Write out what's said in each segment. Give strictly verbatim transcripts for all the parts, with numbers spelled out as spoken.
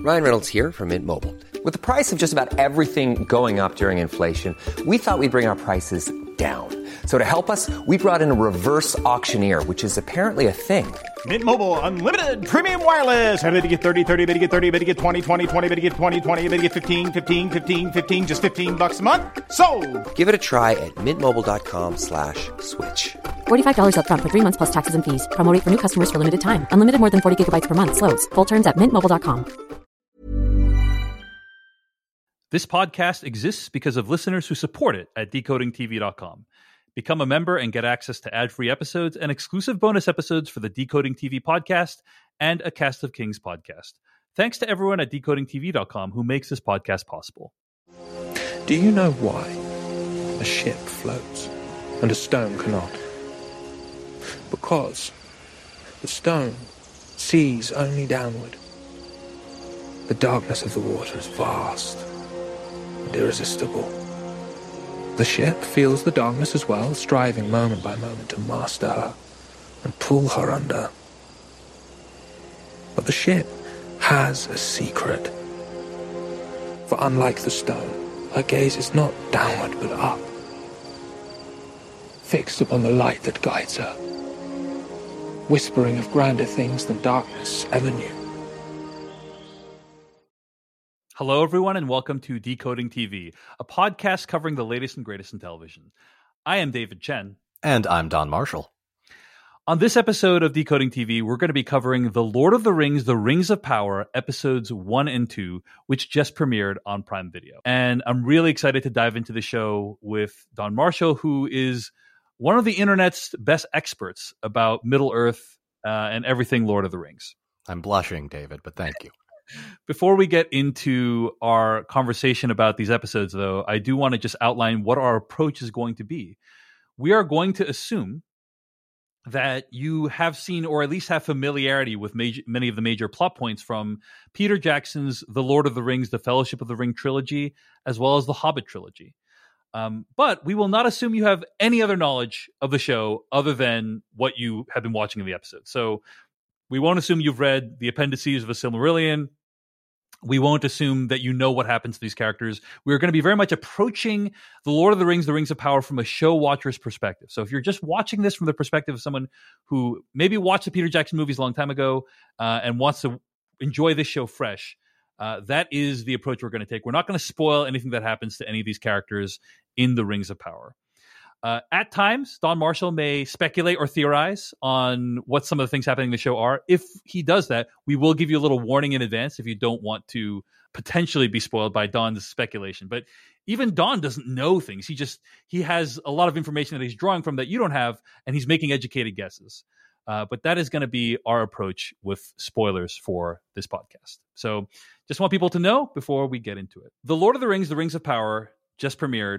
Ryan Reynolds here from Mint Mobile. With the price of just about everything going up during inflation, we thought we'd bring our prices down. So to help us, we brought in a reverse auctioneer, which is apparently a thing. Mint Mobile Unlimited Premium Wireless. How to get thirty, thirty, how to get thirty, how to get twenty, twenty, twenty, how to get twenty, twenty, how to get fifteen, fifteen, fifteen, fifteen, just fifteen bucks a month? Sold! Give it a try at mintmobile.com slash switch. forty-five dollars up front for three months plus taxes and fees. Promo rate for new customers for limited time. Unlimited more than forty gigabytes per month. Slows full terms at mint mobile dot com. This podcast exists because of listeners who support it at decoding t v dot com. Become a member and get access to ad-free episodes and exclusive bonus episodes for the Decoding T V podcast and a Cast of Kings podcast. Thanks to everyone at decoding t v dot com who makes this podcast possible. Do you know why a ship floats and a stone cannot? Because the stone sees only downward. The darkness of the water is vast and irresistible. The ship feels the darkness as well, striving moment by moment to master her and pull her under. But the ship has a secret. For unlike the stone, her gaze is not downward but up, fixed upon the light that guides her, whispering of grander things than darkness ever knew. Hello, everyone, and welcome to Decoding T V, a podcast covering the latest and greatest in television. I am David Chen. And I'm Don Marshall. On this episode of Decoding T V, we're going to be covering The Lord of the Rings, The Rings of Power, episodes one and two, which just premiered on Prime Video. And I'm really excited to dive into the show with Don Marshall, who is one of the internet's best experts about Middle-earth uh, and everything Lord of the Rings. I'm blushing, David, but thank you. Before we get into our conversation about these episodes, though, I do want to just outline what our approach is going to be. We are going to assume that you have seen or at least have familiarity with major, many of the major plot points from Peter Jackson's The Lord of the Rings, The Fellowship of the Ring trilogy, as well as the Hobbit trilogy. Um, but we will not assume you have any other knowledge of the show other than what you have been watching in the episode. So we won't assume you've read the appendices of the Silmarillion. We won't assume that you know what happens to these characters. We're going to be very much approaching The Lord of the Rings, The Rings of Power from a show watcher's perspective. So if you're just watching this from the perspective of someone who maybe watched the Peter Jackson movies a long time ago uh, and wants to enjoy this show fresh, uh, that is the approach we're going to take. We're not going to spoil anything that happens to any of these characters in The Rings of Power. Uh, at times, Don Marshall may speculate or theorize on what some of the things happening in the show are. If he does that, we will give you a little warning in advance if you don't want to potentially be spoiled by Don's speculation. But even Don doesn't know things. He just he has a lot of information that he's drawing from that you don't have, and he's making educated guesses. Uh, but that is going to be our approach with spoilers for this podcast. So just want people to know before we get into it. The Lord of the Rings, The Rings of Power just premiered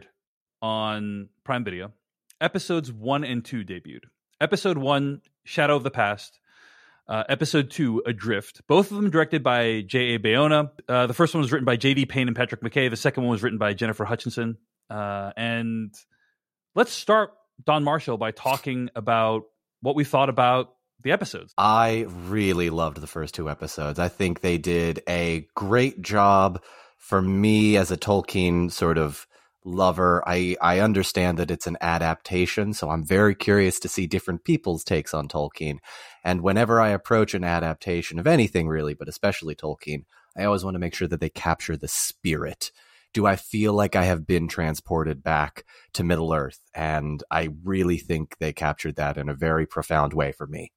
on Prime Video. Episodes one and two debuted. Episode one, Shadow of the Past. Uh, episode two, Adrift. Both of them directed by J A. Bayona. Uh, the first one was written by J D. Payne and Patrick McKay. The second one was written by Jennifer Hutchinson. Uh, and let's start, Don Marshall, by talking about what we thought about the episodes. I really loved the first two episodes. I think they did a great job. For me, as a Tolkien sort of lover, I, I understand that it's an adaptation, so I'm very curious to see different people's takes on Tolkien. And whenever I approach an adaptation of anything really, but especially Tolkien, I always want to make sure that they capture the spirit. Do I feel like I have been transported back to Middle-earth? And I really think they captured that in a very profound way for me.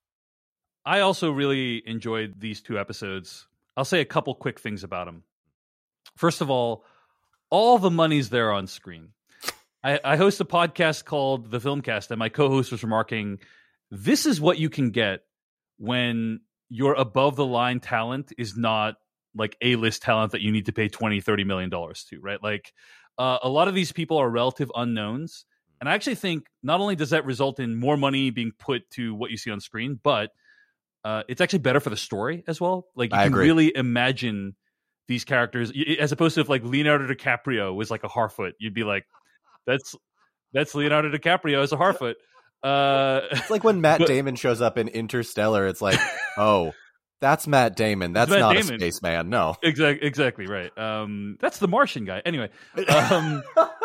I also really enjoyed these two episodes. I'll say a couple quick things about them. First of all, all the money's there on screen. I, I host a podcast called The Filmcast, and my co-host was remarking, this is what you can get when your above-the-line talent is not like A-list talent that you need to pay twenty, thirty million dollars to, right? Like uh, a lot of these people are relative unknowns. And I actually think not only does that result in more money being put to what you see on screen, but uh, it's actually better for the story as well. Like you I can agree. really imagine these characters, as opposed to if like Leonardo DiCaprio was like a Harfoot, you'd be like, that's that's Leonardo DiCaprio as a Harfoot. Uh, It's like when Matt but, Damon shows up in Interstellar, it's like, oh, That's Matt Damon. That's Matt not Damon. a spaceman. No. Exactly, exactly right. Um, that's the Martian guy. Anyway, um,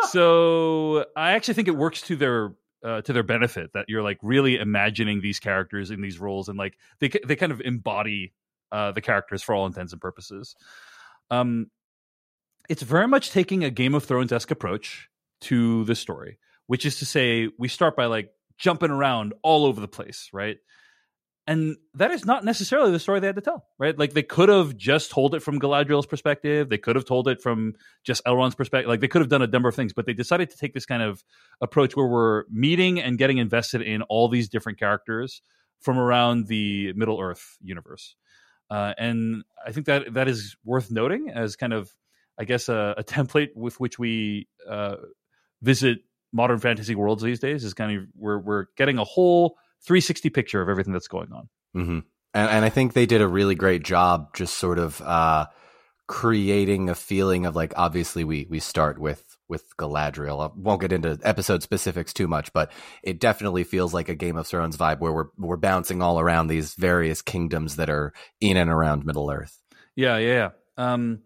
so I actually think it works to their uh, to their benefit that you're like really imagining these characters in these roles, and like they they kind of embody uh, the characters for all intents and purposes. Um, it's very much taking a Game of Thrones-esque approach to the story, which is to say, we start by like jumping around all over the place, right? And that is not necessarily the story they had to tell, right? Like they could have just told it from Galadriel's perspective. They could have told it from just Elrond's perspective. Like they could have done a number of things, but they decided to take this kind of approach where we're meeting and getting invested in all these different characters from around the Middle Earth universe. Uh, and I think that that is worth noting as kind of, I guess, a, a template with which we uh, visit modern fantasy worlds these days is kind of we're we're getting a whole three sixty picture of everything that's going on. Mm-hmm. And, and I think they did a really great job just sort of uh, creating a feeling of like, obviously we we start with with Galadriel. I won't get into episode specifics too much, but it definitely feels like a Game of Thrones vibe where we're we're bouncing all around these various kingdoms that are in and around Middle Earth. Yeah, yeah, yeah. Um,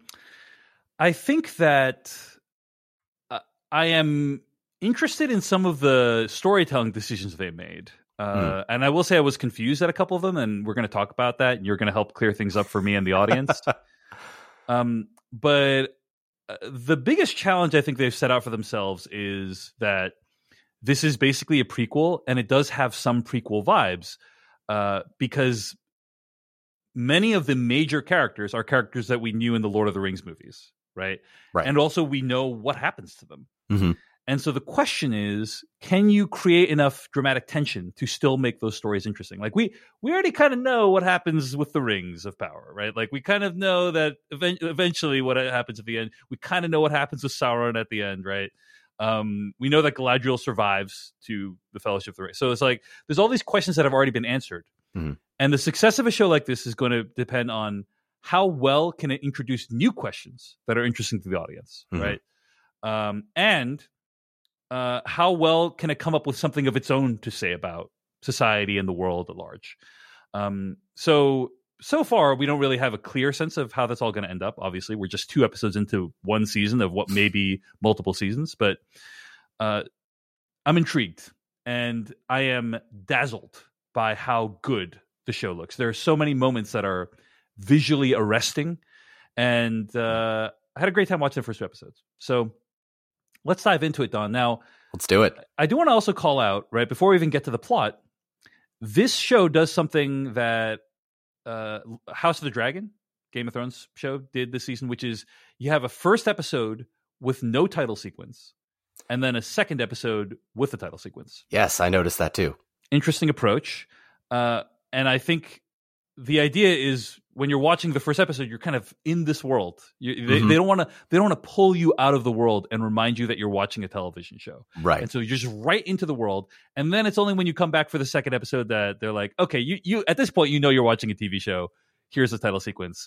I think that uh, I am interested in some of the storytelling decisions they made. Uh, mm. And I will say I was confused at a couple of them, and we're going to talk about that. And you're going to help clear things up for me and the audience. um, but uh, the biggest challenge I think they've set out for themselves is that this is basically a prequel, and it does have some prequel vibes uh, because many of the major characters are characters that we knew in the Lord of the Rings movies, right? Right. And also we know what happens to them. Mm-hmm. And so the question is, can you create enough dramatic tension to still make those stories interesting? Like we we already kind of know what happens with the Rings of Power, right? Like we kind of know that event- eventually what happens at the end. We kind of know what happens with Sauron at the end, right? Um, we know that Galadriel survives to the Fellowship of the Ring. So it's like there's all these questions that have already been answered. Mm-hmm. And the success of a show like this is going to depend on how well can it introduce new questions that are interesting to the audience, mm-hmm. right? Um, and Uh, how well can it come up with something of its own to say about society and the world at large? Um, so, so far, we don't really have a clear sense of how that's all going to end up. Obviously, we're just two episodes into one season of what may be multiple seasons, but uh, I'm intrigued and I am dazzled by how good the show looks. There are so many moments that are visually arresting, and uh, I had a great time watching the first two episodes. So, let's dive into it, Don. Now, let's do it. I do want to also call out, right, before we even get to the plot, this show does something that uh, House of the Dragon, Game of Thrones show, did this season, which is you have a first episode with no title sequence, and then a second episode with the title sequence. Yes, I noticed that too. Interesting approach. Uh, and I think the idea is when you're watching the first episode, you're kind of in this world. You, they, mm-hmm. they don't want to. They don't want to pull you out of the world and remind you that you're watching a television show, right? And so you're just right into the world. And then it's only when you come back for the second episode that they're like, "Okay, you you at this point you know you're watching a T V show. Here's the title sequence."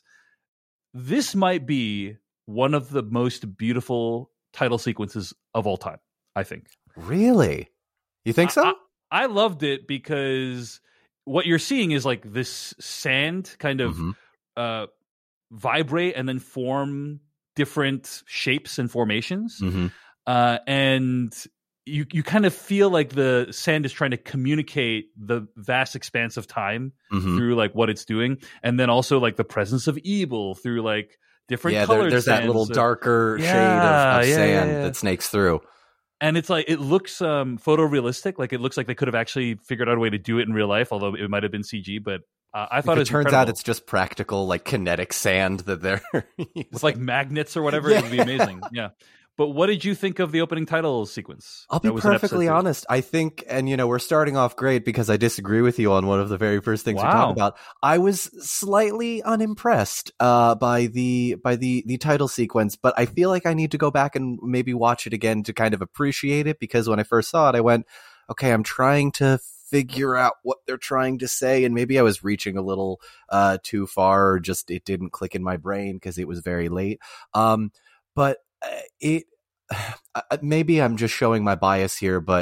This might be one of the most beautiful title sequences of all time. I think. Really? You think so? I, I, I loved it because what you're seeing is like this sand kind of mm-hmm. uh, vibrate and then form different shapes and formations. Mm-hmm. Uh, and you, you kind of feel like the sand is trying to communicate the vast expanse of time mm-hmm. through like what it's doing. And then also like the presence of evil through like different yeah, colors. There, there's that little of, darker yeah, shade of, of yeah, sand yeah, yeah. that snakes through. And it's like, it looks um, photorealistic. Like it looks like they could have actually figured out a way to do it in real life, although it might have been C G. But uh, I thought if it, it was turns incredible. out it's just practical, like kinetic sand that they're using. With like magnets or whatever. Yeah. It would be amazing. Yeah. But what did you think of the opening title sequence? I'll be perfectly honest. I think, and you know, we're starting off great because I disagree with you on one of the very first things wow. we talk about. I was slightly unimpressed uh, by the by the the title sequence, but I feel like I need to go back and maybe watch it again to kind of appreciate it, because when I first saw it, I went, okay, I'm trying to figure out what they're trying to say, and maybe I was reaching a little uh, too far, or just it didn't click in my brain because it was very late. Um, but it maybe I'm just showing my bias here, but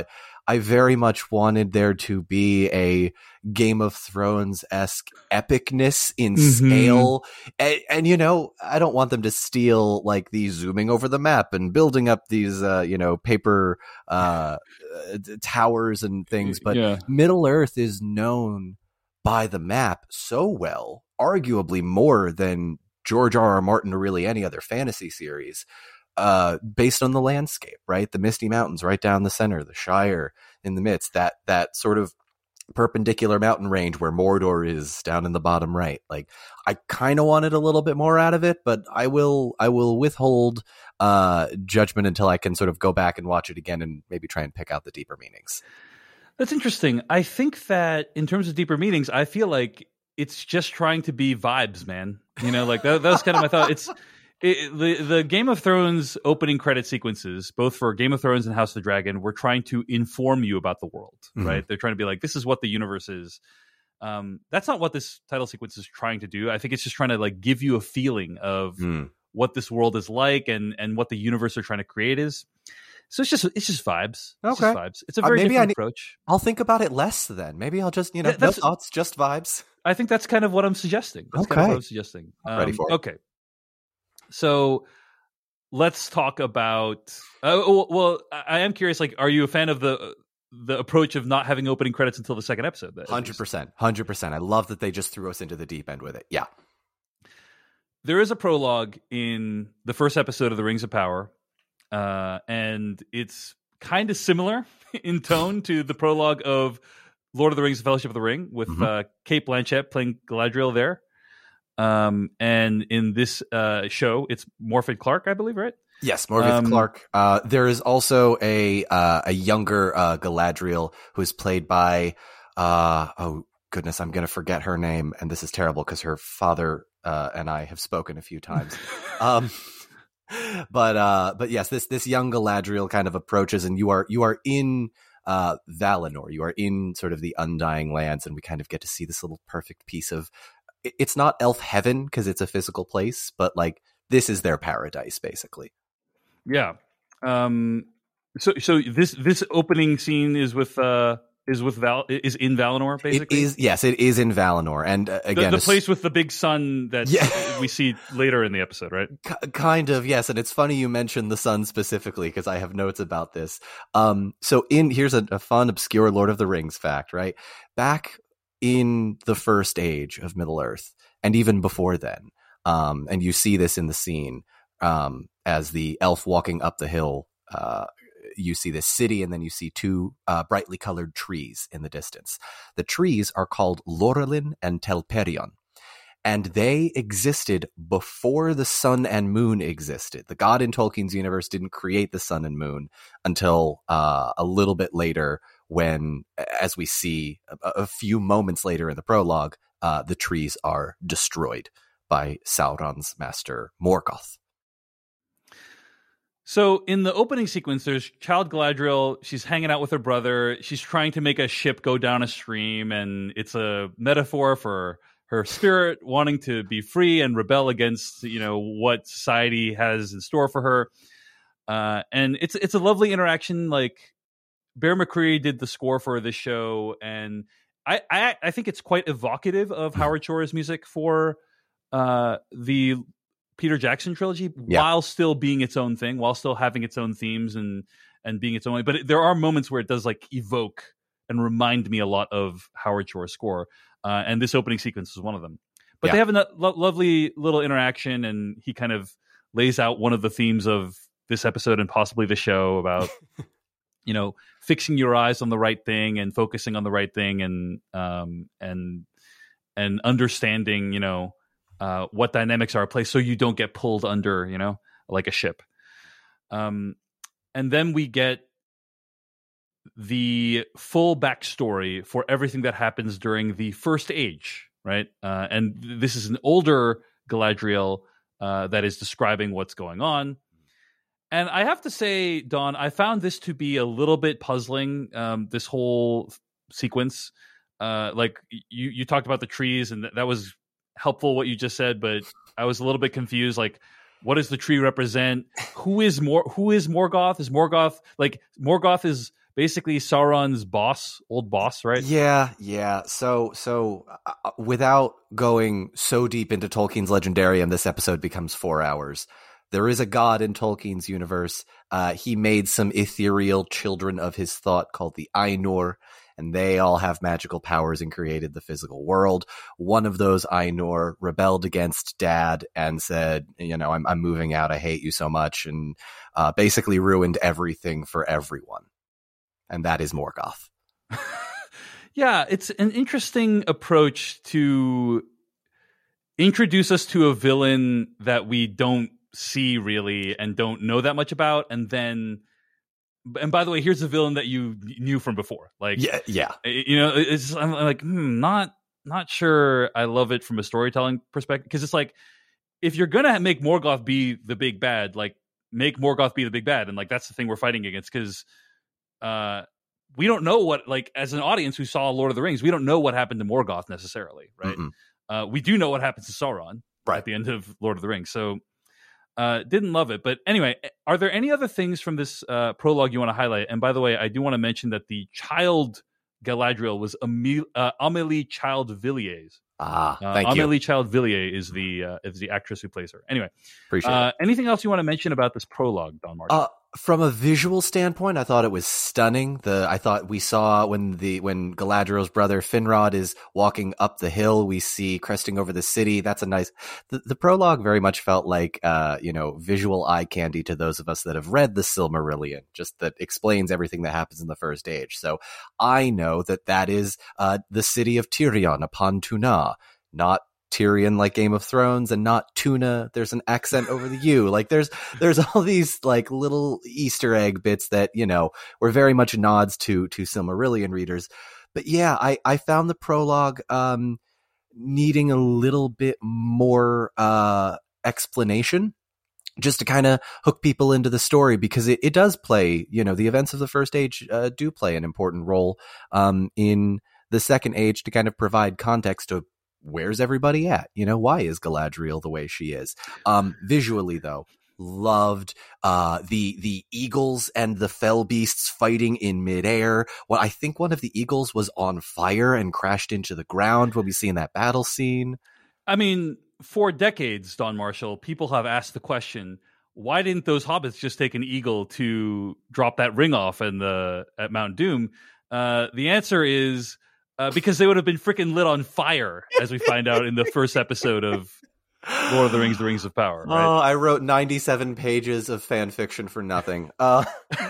I very much wanted there to be a Game of Thrones-esque epicness in mm-hmm. scale. And, and, you know, I don't want them to steal like the zooming over the map and building up these, uh, you know, paper uh, towers and things. But yeah. Middle Earth is known by the map so well, arguably more than George R. R. Martin or really any other fantasy series, uh, based on the landscape, right? The Misty Mountains right down the center, the Shire in the midst, that that sort of perpendicular mountain range where Mordor is down in the bottom right. Like, I kind of wanted a little bit more out of it, but I will I will withhold uh, judgment until I can sort of go back and watch it again and maybe try and pick out the deeper meanings. That's interesting. I think that in terms of deeper meanings, I feel like it's just trying to be vibes, man. You know, like that, that was kind of my thought. It's it, the the Game of Thrones opening credit sequences, both for Game of Thrones and House of the Dragon, were trying to inform you about the world, mm-hmm. right? They're trying to be like, this is what the universe is. Um, that's not what this title sequence is trying to do. I think it's just trying to like give you a feeling of mm. what this world is like and and what the universe they're trying to create is. So it's just it's just vibes. It's okay, just vibes. It's a very uh, different need, approach. I'll think about it less then. Maybe I'll just you know, yeah, no thoughts, just vibes. I think that's kind of what I'm suggesting. That's okay. kind of what I'm suggesting. Um, Ready for it. Okay. So let's talk about. Uh, well, I am curious. Like, are you a fan of the the approach of not having opening credits until the second episode? Hundred percent, hundred percent. I love that they just threw us into the deep end with it. Yeah. There is a prologue in the first episode of The Rings of Power. Uh, and it's kind of similar in tone to the prologue of Lord of the Rings: Fellowship of the Ring, with mm-hmm. uh, Cate Blanchett playing Galadriel there. Um, and in this uh, show, it's Morfydd Clark, I believe, right? Yes, Morfydd um, Clark. Uh, there is also a uh, a younger uh, Galadriel who is played by uh, oh goodness, I'm going to forget her name, and this is terrible because her father uh, and I have spoken a few times. um, But uh, but yes, this this young Galadriel kind of approaches, and you are you are in uh, Valinor. You are in sort of the Undying Lands, and we kind of get to see this little perfect piece of. It's not elf heaven because it's a physical place, but like this is their paradise, basically. Yeah. Um. So so this this opening scene is with uh is with Val is in Valinor, basically. It is yes, it is in Valinor, and uh, again, the, the place with the big sun that yeah. we see later in the episode, right? K- kind of yes, and it's funny you mentioned the sun specifically because I have notes about this. Um, so in here's a, a fun, obscure Lord of the Rings fact, right? Back in the first age of Middle Earth, and even before then, um, and you see this in the scene um, as the elf walking up the hill. Uh, You see this city, and then you see two uh, brightly colored trees in the distance. The trees are called Lorelin and Telperion, and they existed before the sun and moon existed. The god in Tolkien's universe didn't create the sun and moon until uh, a little bit later when, as we see a, a few moments later in the prologue, uh, the trees are destroyed by Sauron's master Morgoth. So in the opening sequence, there's child Galadriel. She's hanging out with her brother. She's trying to make a ship go down a stream, and it's a metaphor for her spirit wanting to be free and rebel against, you know, what society has in store for her. Uh, and it's it's a lovely interaction. Like, Bear McCreary did the score for this show, and I I, I think it's quite evocative of Howard Shore's music for uh, the Peter Jackson trilogy, yeah. while still being its own thing, while still having its own themes and and being its own way. But it, there are moments where it does like evoke and remind me a lot of Howard Shore's score, uh, and this opening sequence is one of them. But yeah. they have a lo- lovely little interaction, and he kind of lays out one of the themes of this episode and possibly the show about you know fixing your eyes on the right thing and focusing on the right thing, and um and and understanding you know. Uh, what dynamics are at play so you don't get pulled under, you know, like a ship. Um, and then we get the full backstory for everything that happens during the First Age, right? Uh, and this is an older Galadriel uh, that is describing what's going on. And I have to say, Don, I found this to be a little bit puzzling, um, this whole sequence. Uh, like, you, you talked about the trees, and th- that was helpful what you just said, but I was a little bit confused. Like, what does the tree represent? Who is more? Who is Morgoth? Is Morgoth like Morgoth is basically Sauron's boss, old boss, right? Yeah, yeah. So, so uh, without going so deep into Tolkien's Legendarium, this episode becomes four hours. There is a god in Tolkien's universe. Uh, he made some ethereal children of his thought called the Ainur, and they all have magical powers and created the physical world. One of those Ainur rebelled against Dad and said, you know, I'm, I'm moving out. I hate you so much. And uh, basically ruined everything for everyone. And that is Morgoth. Yeah, it's an interesting approach to introduce us to a villain that we don't see really and don't know that much about, and then and by the way, here's a villain that you knew from before. Like, yeah, yeah, you know, it's I'm like, hmm, not not sure. I love it from a storytelling perspective because it's like if you're gonna make Morgoth be the big bad, like make Morgoth be the big bad, and like that's the thing we're fighting against because uh, we don't know what like as an audience who saw Lord of the Rings, we don't know what happened to Morgoth necessarily, right? Uh, we do know what happens to Sauron right at the end of Lord of the Rings, so. Uh, didn't love it, but anyway, are there any other things from this uh, prologue you want to highlight? And by the way, I do want to mention that the child Galadriel was Amelie, uh, Amélie Child-Villiers. Ah, uh, thank Amélie you. Child-Villiers is the uh, is the actress who plays her. Anyway, Appreciate uh, it. Anything else you want to mention about this prologue, Don Marshall? Uh, from a visual standpoint, I thought it was stunning. The I thought we saw when the when Galadriel's brother Finrod is walking up the hill, we see cresting over the city. That's a nice. The, the prologue very much felt like uh, you know visual eye candy to those of us that have read the Silmarillion. Just that explains everything that happens in the First Age. So I know that that is uh, the city of Tirion upon Tuna, not Tyrion like Game of Thrones, and not tuna. There's an accent over the U. Like there's there's all these like little Easter egg bits that, you know, were very much nods to to Silmarillion readers. But yeah, I, I found the prologue um needing a little bit more uh explanation just to kind of hook people into the story, because it, it does play, you know, the events of the First Age uh, do play an important role um in the Second Age to kind of provide context to where's everybody at? You know, why is Galadriel the way she is? Um, visually, though, loved uh, the the eagles and the fell beasts fighting in midair. Well, I think one of the eagles was on fire and crashed into the ground when we see in that battle scene. I mean, for decades, Don Marshall, people have asked the question, why didn't those hobbits just take an eagle to drop that ring off in the at Mount Doom? Uh, the answer is Uh, because they would have been freaking lit on fire, as we find out in the first episode of Lord of the Rings, The Rings of Power. Right? Oh, I wrote ninety-seven pages of fan fiction for nothing. Uh,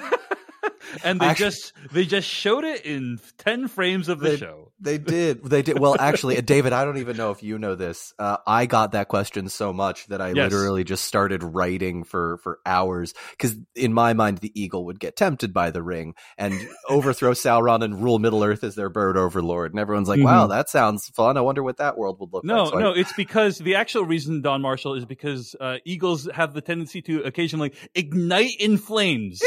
and they actually, just they just showed it in ten frames of the they, show. They did. They did. Well, actually, David, I don't even know if you know this. Uh, I got that question so much that I yes. literally just started writing for, for hours. Because in my mind, the eagle would get tempted by the ring and overthrow Sauron and rule Middle Earth as their bird overlord. And everyone's like, mm-hmm. wow, that sounds fun. I wonder what that world would look no, like. So no, I, it's because the actual reason, Don Marshall, is because uh, eagles have the tendency to occasionally ignite in flames.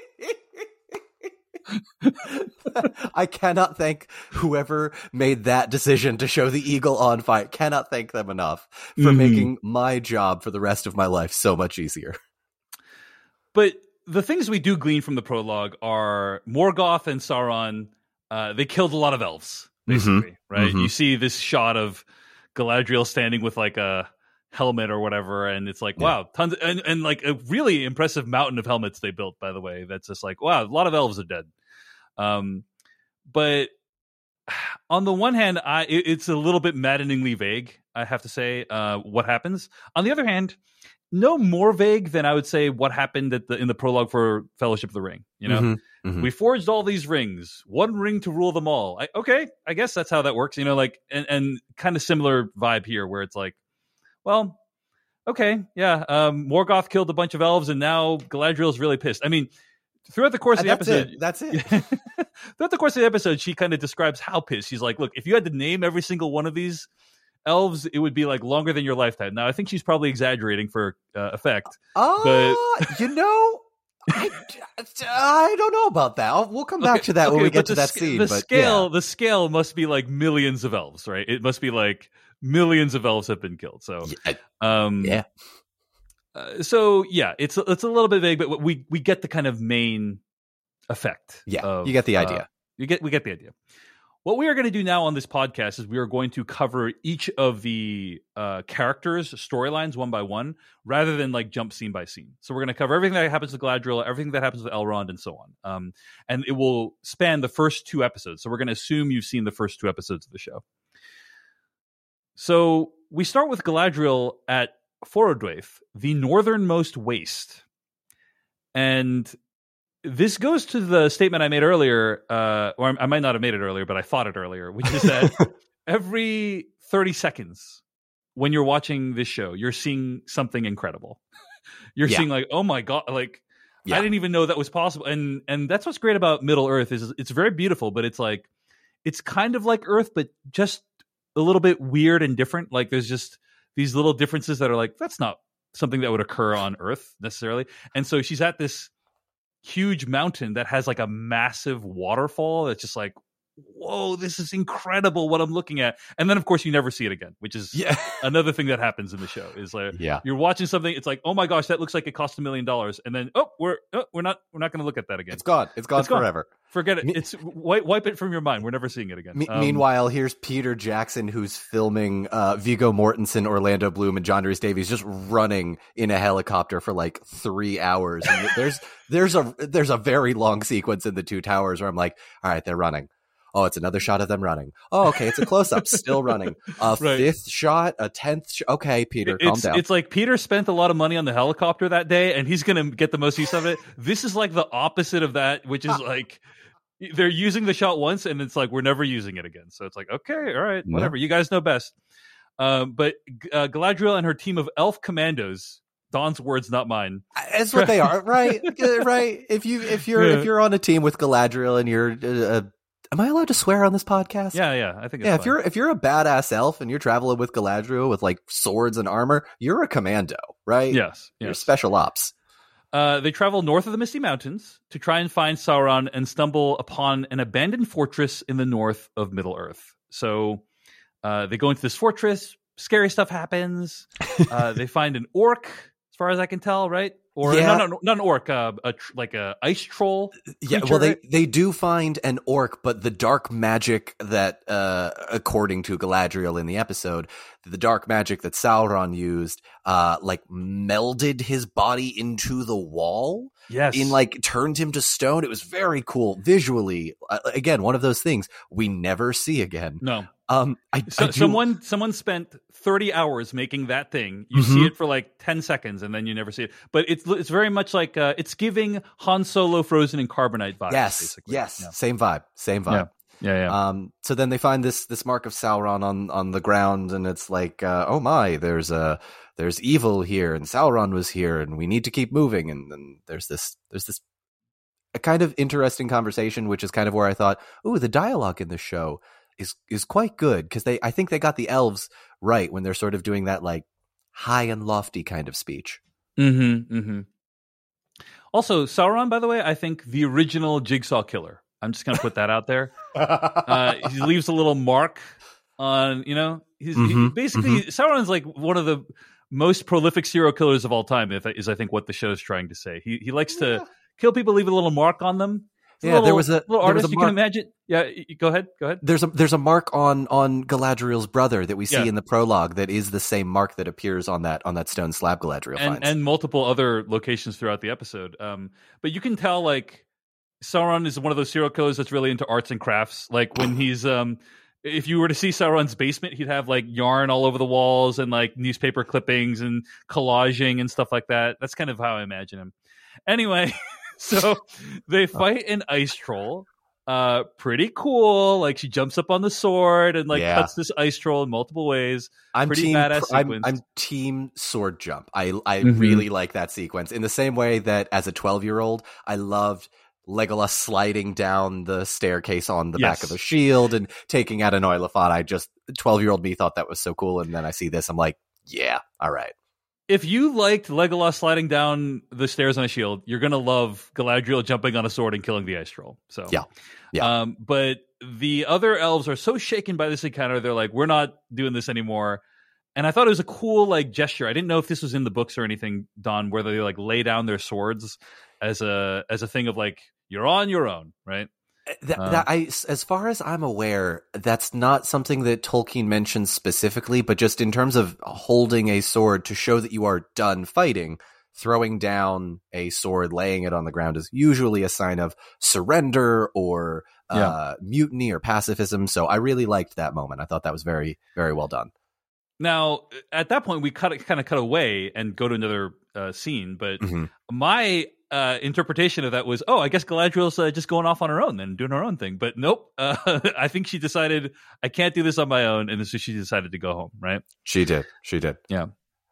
I cannot thank whoever made that decision to show the eagle on fire. Cannot thank them enough for mm-hmm. making my job for the rest of my life so much easier. But the things we do glean from the prologue are Morgoth and Sauron. Uh, they killed a lot of elves, basically, mm-hmm. right? Mm-hmm. You see this shot of Galadriel standing with like a helmet or whatever, and it's like, yeah. wow, tons of, and, and like a really impressive mountain of helmets they built, by the way. That's just like, wow, a lot of elves are dead. Um, but on the one hand, I it, it's a little bit maddeningly vague, I have to say, uh, what happens. On the other hand, no more vague than I would say what happened at the in the prologue for Fellowship of the Ring. You know, mm-hmm, mm-hmm. we forged all these rings, one ring to rule them all. I, okay, I guess that's how that works. You know, like and, and kind of similar vibe here, where it's like, well, okay, yeah, um, Morgoth killed a bunch of elves, and now Galadriel's really pissed. I mean, throughout the course of the that's episode, it. that's it. throughout the course of the episode, she kind of describes how pissed. She's like, look, if you had to name every single one of these elves, it would be like longer than your lifetime. Now, I think she's probably exaggerating for uh, effect. Oh, uh, you know, I, I don't know about that. I'll, we'll come back okay, to that okay, when we get to the, that scene. The but scale, yeah. the scale must be like millions of elves, right? It must be like millions of elves have been killed. So, yeah. um, yeah. Uh, so yeah, it's it's a little bit vague, but we we get the kind of main effect. Yeah, of, you get the idea. Uh, you get we get the idea. What we are going to do now on this podcast is we are going to cover each of the uh, characters' storylines one by one, rather than like jump scene by scene. So we're going to cover everything that happens to Galadriel, everything that happens to Elrond, and so on. Um, and it will span the first two episodes. So we're going to assume you've seen the first two episodes of the show. So we start with Galadriel at Forodwaith, the northernmost waste. And this goes to the statement I made earlier, uh, or I might not have made it earlier, but I thought it earlier, which is that every thirty seconds when you're watching this show, you're seeing something incredible. You're yeah. seeing like, oh my God, like yeah. I didn't even know that was possible. And and that's what's great about Middle Earth is it's very beautiful, but it's like, it's kind of like Earth, but just a little bit weird and different. Like there's just these little differences that are like, that's not something that would occur on Earth necessarily. And so she's at this huge mountain that has like a massive waterfall that's just like, whoa, this is incredible what I'm looking at. And then of course you never see it again, which is yeah. another thing that happens in the show is like yeah. you're watching something, it's like, oh my gosh, that looks like it cost a million dollars, and then oh we're oh, we're not we're not going to look at that again. It's gone. It's gone it's forever. Gone. Forget it. Me- it's wipe, wipe it from your mind. We're never seeing it again. Me- um, meanwhile, here's Peter Jackson who's filming uh, Viggo Mortensen, Orlando Bloom, and John Rhys Davies just running in a helicopter for like three hours. And there's there's a there's a very long sequence in the Two Towers where I'm like, all right, they're running. Oh, it's another shot of them running. Oh, okay, it's a close-up, still running. A right. fifth shot, a tenth sh- Okay, Peter, it's, calm down. It's like Peter spent a lot of money on the helicopter that day, and he's going to get the most use of it. This is like the opposite of that, which is like they're using the shot once, and it's like we're never using it again. So it's like, okay, all right, whatever. Yeah. You guys know best. Um, but uh, Galadriel and her team of elf commandos, Don's words, not mine. That's what they are, right? Right. If you if you're yeah. if you're on a team with Galadriel and you're uh, am I allowed to swear on this podcast? Yeah, yeah, I think it's yeah. fine. If you're if you're a badass elf and you're traveling with Galadriel with like swords and armor, you're a commando, right? Yes, you're yes. special ops. Uh, they travel north of the Misty Mountains to try and find Sauron and stumble upon an abandoned fortress in the north of Middle Earth. So uh, they go into this fortress. Scary stuff happens. Uh, they find an orc, as far as I can tell, right? Or yeah. no, no, not an orc, uh, a tr- like a ice troll. Yeah, creature, well, they, right? they do find an orc, but the dark magic that, uh, according to Galadriel in the episode, the dark magic that Sauron used, uh, like melded his body into the wall. Yes, in like turned him to stone. It was very cool visually. Uh, again, one of those things we never see again. No. Um, I, so, I do... someone someone spent thirty hours making that thing. You mm-hmm. see it for like ten seconds, and then you never see it. But it's it's very much like uh, it's giving Han Solo frozen in carbonite vibes. Yes, basically. yes, yeah. same vibe, same vibe. Yeah. yeah, yeah. Um, so then they find this this mark of Sauron on on the ground, and it's like, uh, oh my, there's a there's evil here, and Sauron was here, and we need to keep moving. And then there's this there's this a kind of interesting conversation, which is kind of where I thought, ooh, the dialogue in the show is is quite good, because they I think they got the elves right when they're sort of doing that like high and lofty kind of speech. Mm-hmm, mm-hmm. Also, Sauron, by the way, I think the original Jigsaw killer. I'm just going to put that out there. Uh, he leaves a little mark on, you know, he's mm-hmm, he, basically mm-hmm. Sauron's like one of the most prolific serial killers of all time. Is I think what the show is trying to say. He he likes to yeah. kill people, leave a little mark on them. Yeah, little, there was a little there artist. was a You mark. can imagine. Yeah, you, go ahead. Go ahead. There's a there's a mark on on Galadriel's brother that we see yeah. in the prologue that is the same mark that appears on that on that stone slab Galadriel and, finds, and multiple other locations throughout the episode. Um, but you can tell like Sauron is one of those serial killers that's really into arts and crafts. Like when he's um, if you were to see Sauron's basement, he'd have like yarn all over the walls and like newspaper clippings and collaging and stuff like that. That's kind of how I imagine him. Anyway. So they fight an ice troll. Uh, pretty cool. Like she jumps up on the sword and like yeah. cuts this ice troll in multiple ways. I'm pretty team, badass I'm, sequence. I'm team sword jump. I I Mm-hmm. really like that sequence in the same way that as a twelve year old I loved Legolas sliding down the staircase on the Yes. back of a shield and taking out an Oilifant. I just twelve year old me thought that was so cool, and then I see this, I'm like, yeah, all right. If you liked Legolas sliding down the stairs on a shield, you're gonna love Galadriel jumping on a sword and killing the ice troll. So yeah, yeah. Um, but the other elves are so shaken by this encounter, they're like, "We're not doing this anymore." And I thought it was a cool like gesture. I didn't know if this was in the books or anything, Don, where they like lay down their swords as a as a thing of like you're on your own, right? That, Uh, that I, as far as I'm aware, that's not something that Tolkien mentions specifically, but just in terms of holding a sword to show that you are done fighting, throwing down a sword, laying it on the ground is usually a sign of surrender or uh, Yeah. mutiny or pacifism. So I really liked that moment. I thought that was very, very well done. Now, at that point, we cut kind of cut away and go to another uh, scene. But Mhm. my uh, interpretation of that was, oh, I guess Galadriel's uh, just going off on her own then, doing her own thing. But nope, uh, I think she decided I can't do this on my own, and so she decided to go home. Right? She did. She did. Yeah.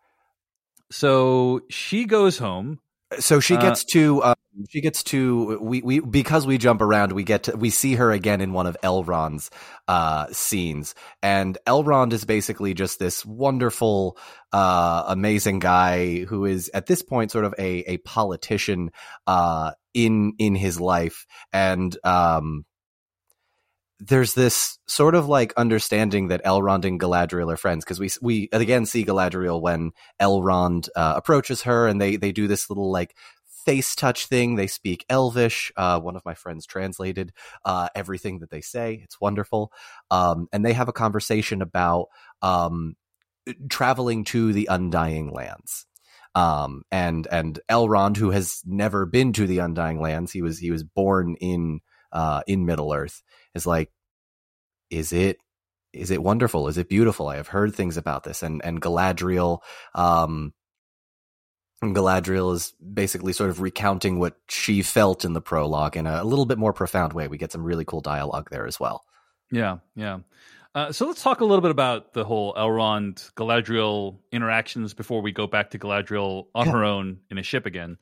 So she goes home. So she Uh, gets to um, she gets to we, we because we jump around, we get to we see her again in one of Elrond's uh scenes, and Elrond is basically just this wonderful uh amazing guy who is at this point sort of a a politician uh in in his life, and um there's this sort of like understanding that Elrond and Galadriel are friends, because we we again see Galadriel when Elrond uh, approaches her, and they they do this little like face touch thing. They speak Elvish. Uh, one of my friends translated uh, everything that they say. It's wonderful. Um, and they have a conversation about um, traveling to the Undying Lands. Um, and and Elrond, who has never been to the Undying Lands, he was he was born in uh, in Middle Earth, is like, is it is it wonderful? Is it beautiful? I have heard things about this. And and Galadriel, um, Galadriel is basically sort of recounting what she felt in the prologue in a, a little bit more profound way. We get some really cool dialogue there as well. Yeah, yeah. Uh, so let's talk a little bit about the whole Elrond Galadriel interactions before we go back to Galadriel on Yeah. her own in a ship again.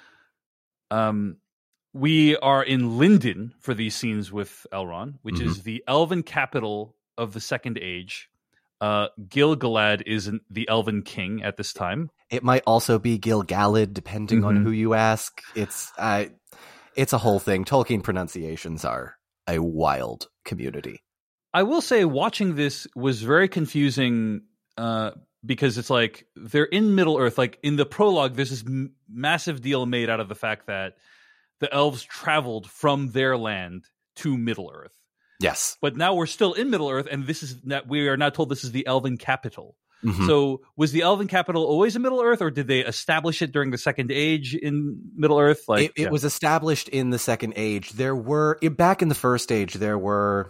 Um, we are in Lindon for these scenes with Elrond, which Mhm. is the elven capital of the Second Age. Uh, Gil-galad is an- the elven king at this time. It might also be Gil-galad, depending on Mhm. who you ask. It's uh, it's a whole thing. Tolkien pronunciations are a wild community. I will say watching this was very confusing uh, because it's like they're in Middle Earth. Like in the prologue, there's this m- massive deal made out of the fact that the elves traveled from their land to Middle Earth. Yes. But now we're still in Middle Earth, and this is not, we are now told this is the elven capital. Mhm. So was the elven capital always in Middle Earth, or did they establish it during the Second Age in Middle Earth? Like it, it yeah. was established in the Second Age. There were back in the First Age, there were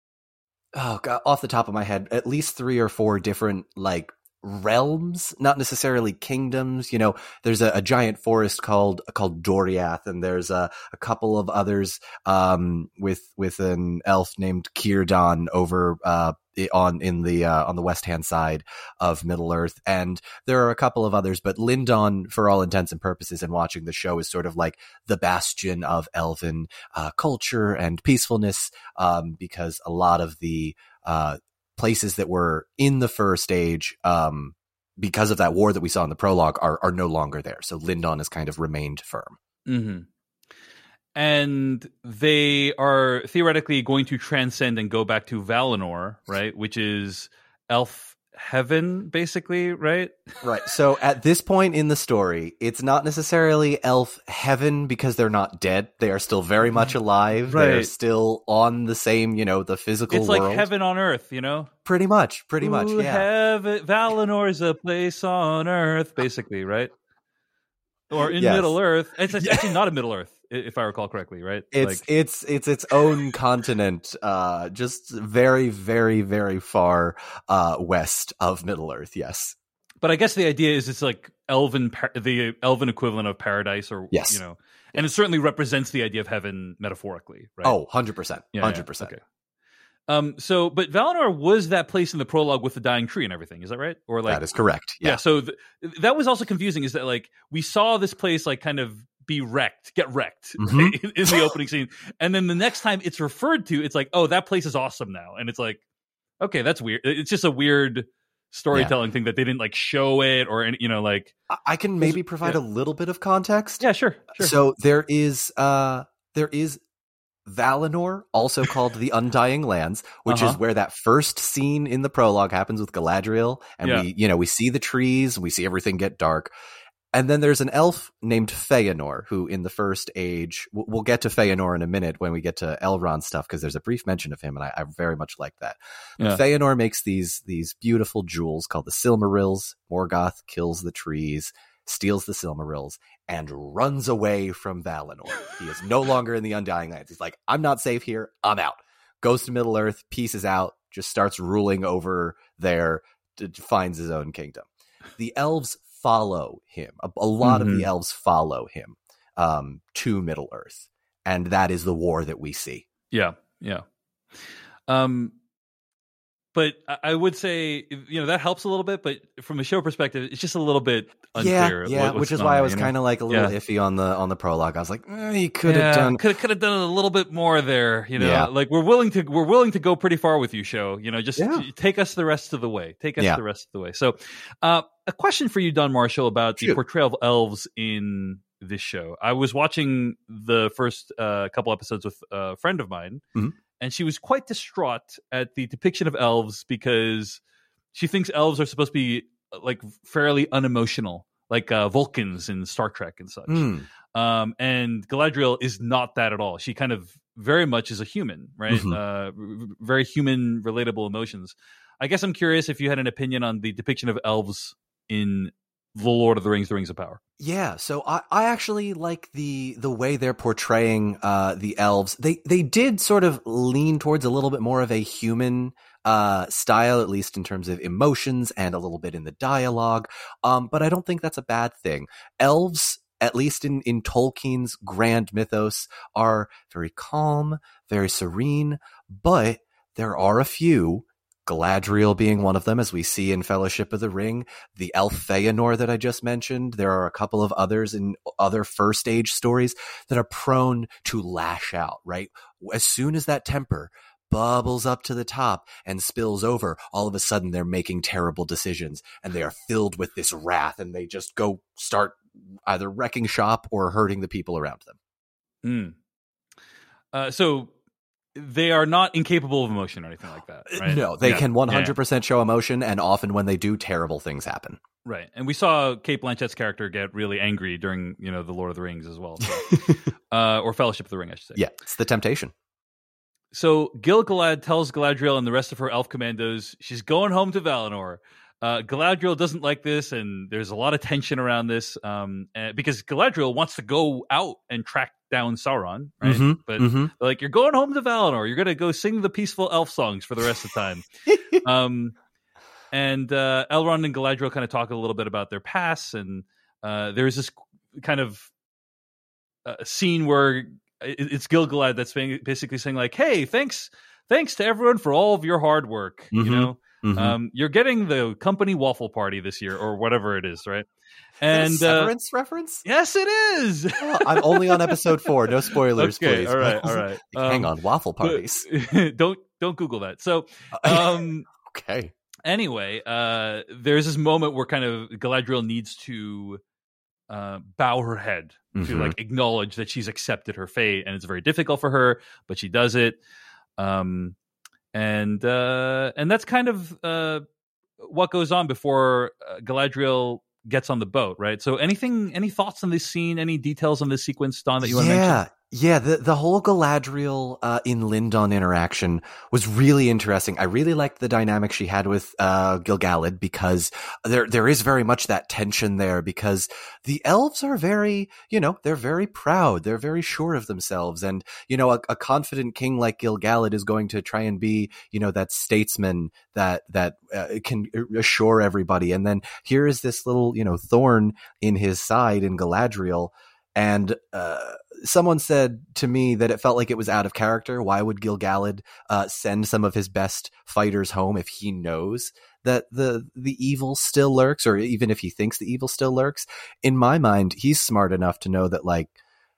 oh god, off the top of my head, at least three or four different like realms, not necessarily kingdoms. You know, there's a, a giant forest called called Doriath, and there's a, a couple of others um, with with an elf named Círdan over uh, on in the uh, on the west hand side of Middle Earth, and there are a couple of others. But Lindon, for all intents and purposes, and watching the show, is sort of like the bastion of elven uh, culture and peacefulness, um, because a lot of the uh, places that were in the First Age, um, because of that war that we saw in the prologue, are are no longer there. So Lindon has kind of remained firm. Mm-hmm. And they are theoretically going to transcend and go back to Valinor, right? Which is elf heaven, basically, right? Right. So at this point in the story, it's not necessarily elf heaven because they're not dead. They are still very much alive. They're Right. still on the same, you know, the physical It's world. like heaven on earth, you know? Pretty much. Pretty much. Ooh, Yeah. heaven, Valinor is a place on earth, basically, right? Or in Yes. Middle Earth. It's it's actually not a Middle Earth, i- if I recall correctly, right? It's Like, it's it's its own continent, uh, just very, very, very far uh, west of Middle Earth. Yes. but I guess the idea is it's like elven, par- the elven equivalent of paradise, or Yes. you know, and it certainly represents the idea of heaven metaphorically, right? Oh, one hundred percent. Yeah, one yeah, hundred percent. Okay. Um. So, but Valinor was that place in the prologue with the dying tree and everything. Is that right? Or like That is correct. Yeah. Yeah. So th- that was also confusing. Is that like we saw this place like kind of be wrecked, get wrecked Mhm. right, in, in the opening scene, and then the next time it's referred to, it's like, oh, that place is awesome now, and it's like, okay, that's weird. It's just a weird storytelling thing that they didn't like show it or any, you know, like I- I can maybe provide yeah. a little bit of context. yeah, sure, sure. So there is uh there is Valinor, also called the Undying Lands, which Uh-huh. is where that first scene in the prologue happens with Galadriel, and Yeah. we, you know, we see the trees, we see everything get dark. And then there's an elf named Feanor, who in the first age, we'll get to Feanor in a minute when we get to Elrond stuff, because there's a brief mention of him, and I, I very much like that. Yeah. Feanor makes these these beautiful jewels called the Silmarils. Morgoth kills the trees, steals the Silmarils, and runs away from Valinor. He is no longer in the Undying Lands. He's like, I'm not safe here. I'm out. Goes to Middle-earth, pieces out, just starts ruling over there, to, finds his own kingdom. The elves follow him. A, a lot mm-hmm. of the elves follow him um, to Middle-earth. And that is the war that we see. Yeah, yeah. Um, but I would say, you know, that helps a little bit. But from a show perspective, it's just a little bit unclear. Yeah, yeah. What, which is why I was you know? kind of like a little yeah. iffy on the on the prologue. I was like, eh, you could have yeah, done, could could have done a little bit more there. You know, yeah. like we're willing to we're willing to go pretty far with you, show. You know, just yeah. take us the rest of the way. Take us yeah. the rest of the way. So, uh, a question for you, Don Marshall, about Shoot. the portrayal of elves in this show. I was watching the first uh, couple episodes with a friend of mine. Mm-hmm. And she was quite distraught at the depiction of elves because she thinks elves are supposed to be like fairly unemotional, like uh, Vulcans in Star Trek and such. Mm. Um, and Galadriel is not that at all. She kind of very much is a human, right? Mm-hmm. Uh, very human, relatable emotions. I guess I'm curious if you had an opinion on the depiction of elves in The Lord of the Rings, The Rings of Power. Yeah, so I, I actually like the the way they're portraying uh, the elves. They they did sort of lean towards a little bit more of a human uh, style, at least in terms of emotions and a little bit in the dialogue. Um, but I don't think that's a bad thing. Elves, at least in, in Tolkien's grand mythos, are very calm, very serene, but there are a few, Galadriel being one of them, as we see in Fellowship of the Ring, the elf Feanor that I just mentioned. There are a couple of others in other first age stories that are prone to lash out, right? As soon as that temper bubbles up to the top and spills over, all of a sudden they're making terrible decisions and they are filled with this wrath and they just go start either wrecking shop or hurting the people around them. Mm. Uh, so they are not incapable of emotion or anything like that, right? No, they yeah. can one hundred percent yeah. show emotion, and often when they do, terrible things happen. Right. And we saw Cate Blanchett's character get really angry during, you know, The Lord of the Rings as well. So. uh, or Fellowship of the Ring, I should say. Yeah, it's the temptation. So Gil-galad tells Galadriel and the rest of her elf commandos she's going home to Valinor. Uh, Galadriel doesn't like this, and there's a lot of tension around this um, uh, because Galadriel wants to go out and track down Sauron, right? Mm-hmm, but mm-hmm. like, you're going home to Valinor. You're going to go sing the peaceful elf songs for the rest of the time. um, and uh, Elrond and Galadriel kind of talk a little bit about their pasts, and uh, there's this kind of uh, scene where it's Gil-galad that's basically saying like, "Hey, thanks, thanks to everyone for all of your hard work. Mm-hmm. You know, mm-hmm. um, you're getting the company waffle party this year, or whatever it is, right?" And is that a Severance uh, reference? Yes, it is. Oh, I'm only on episode four. No spoilers, okay, please. All right, all right. Um, Hang on, waffle parties. don't don't Google that. So, um, okay. Anyway, uh, there's this moment where kind of Galadriel needs to uh, bow her head mm-hmm. to like acknowledge that she's accepted her fate, and it's very difficult for her, but she does it. Um, and uh, and that's kind of uh, what goes on before uh, Galadriel gets on the boat, right? So anything, any thoughts on this scene, any details on this sequence, Don, that you want to yeah, mention? Yeah, the, the whole Galadriel uh, in Lindon interaction was really interesting. I really liked the dynamic she had with uh, Gil-galad because there there is very much that tension there because the elves are very, you know, they're very proud. They're very sure of themselves. And, you know, a, a confident king like Gil-galad is going to try and be, you know, that statesman that, that uh, can assure everybody. And then here is this little, you know, thorn in his side in Galadriel. And uh, someone said to me that it felt like it was out of character. Why would Gil-galad uh, send some of his best fighters home if he knows that the the evil still lurks, or even if he thinks the evil still lurks? In my mind, he's smart enough to know that, like,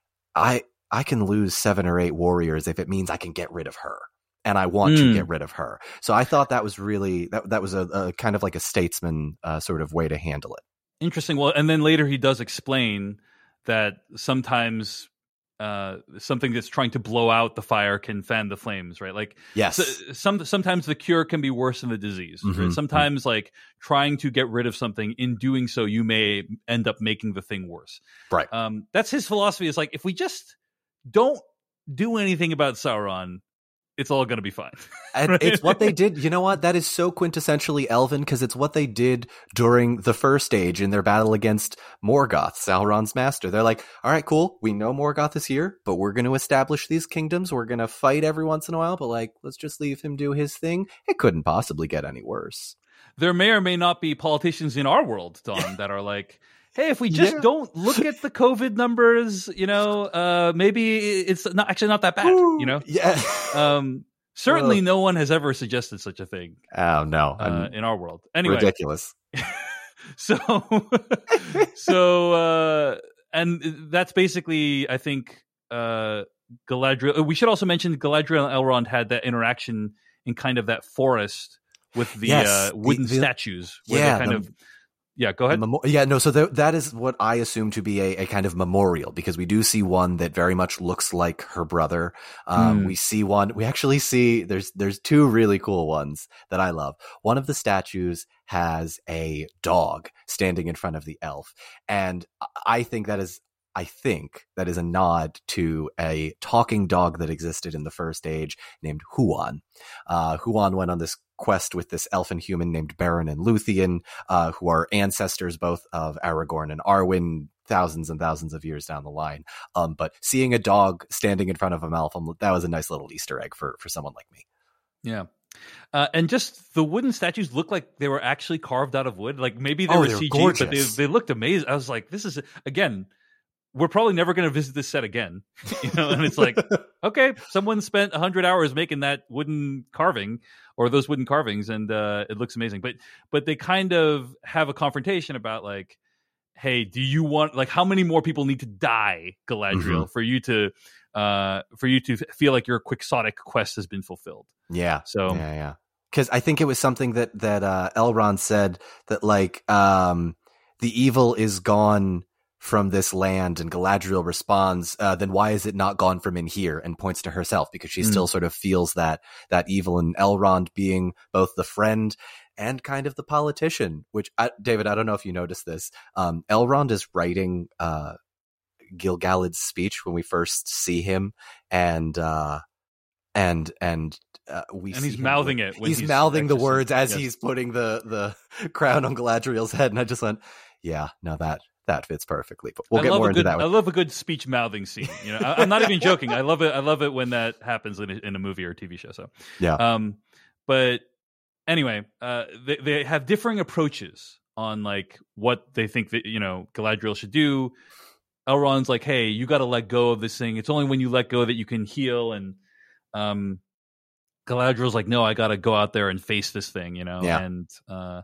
I I can lose seven or eight warriors if it means I can get rid of her. And I want mm. to get rid of her. So I thought that was really, that, that was a, a kind of like a statesman uh, sort of way to handle it. Interesting. Well, and then later he does explain that sometimes uh, something that's trying to blow out the fire can fan the flames, right? Like, yes, so, some sometimes the cure can be worse than the disease. Mm-hmm. Right? Sometimes, like trying to get rid of something, in doing so, you may end up making the thing worse. Right. Um, that's his philosophy. Is like, if we just don't do anything about Sauron, it's all going to be fine. And right? It's what they did. You know what? That is so quintessentially Elven, because it's what they did during the First Age in their battle against Morgoth, Sauron's master. They're like, all right, cool. We know Morgoth is here, but we're going to establish these kingdoms. We're going to fight every once in a while, but like, let's just leave him do his thing. It couldn't possibly get any worse. There may or may not be politicians in our world, Don, that are like, hey, if we just yeah. don't look at the COVID numbers, you know, uh, maybe it's not actually not that bad, you know? Yeah. um, certainly uh, no one has ever suggested such a thing. Oh, no. Uh, in our world. Anyway. Ridiculous. so, so, uh, and that's basically, I think, uh, Galadriel. We should also mention Galadriel and Elrond had that interaction in kind of that forest with the yes, uh, wooden the, the, statues. Where yeah. they kind the, of, Yeah, go ahead. Memo- yeah, no, so th- that is what I assume to be a, a kind of memorial, because we do see one that very much looks like her brother. Um, mm. We see one, we actually see, there's there's two really cool ones that I love. One of the statues has a dog standing in front of the elf. And I think that is, I think that is a nod to a talking dog that existed in the First Age named Huan. Uh, Huan went on this quest with this elfin human named Beren and Luthien, uh, who are ancestors both of Aragorn and Arwen, thousands and thousands of years down the line. Um, but seeing a dog standing in front of an elf, that was a nice little Easter egg for, for someone like me. Yeah. Uh, and just the wooden statues look like they were actually carved out of wood. Like maybe they oh, were they were C G, gorgeous. but they, they looked amazing. I was like, this is, again, we're probably never going to visit this set again, you know. And it's like, okay, someone spent a hundred hours making that wooden carving or those wooden carvings, and uh, it looks amazing. But but they kind of have a confrontation about like, hey, do you want, like, how many more people need to die, Galadriel, mm-hmm. for you to uh, for you to feel like your quixotic quest has been fulfilled? Yeah. So yeah, yeah. Because I think it was something that that uh, Elrond said that like um, the evil is gone from this land, and Galadriel responds, uh, then why is it not gone from in here, and points to herself, because she mm. still sort of feels that that evil, and Elrond being both the friend and kind of the politician, which I, David, I don't know if you noticed this. Um, Elrond is writing uh, Gil-galad's speech when we first see him, and uh, and and uh, we and see he's him, mouthing it. When he's, he's mouthing the words as yes. he's putting the the crown on Galadriel's head, and I just went, yeah, no, that. That fits perfectly, but we'll I get more into good, that one. I love a good speech mouthing scene. You know, I, I'm not even joking. I love it. I love it when that happens in a, in a movie or a T V show. So yeah. Um, but anyway, uh, they they have differing approaches on like what they think that, you know, Galadriel should do. Elrond's like, hey, you got to let go of this thing. It's only when you let go that you can heal. And um, Galadriel's like, no, I got to go out there and face this thing. You know, yeah. and uh,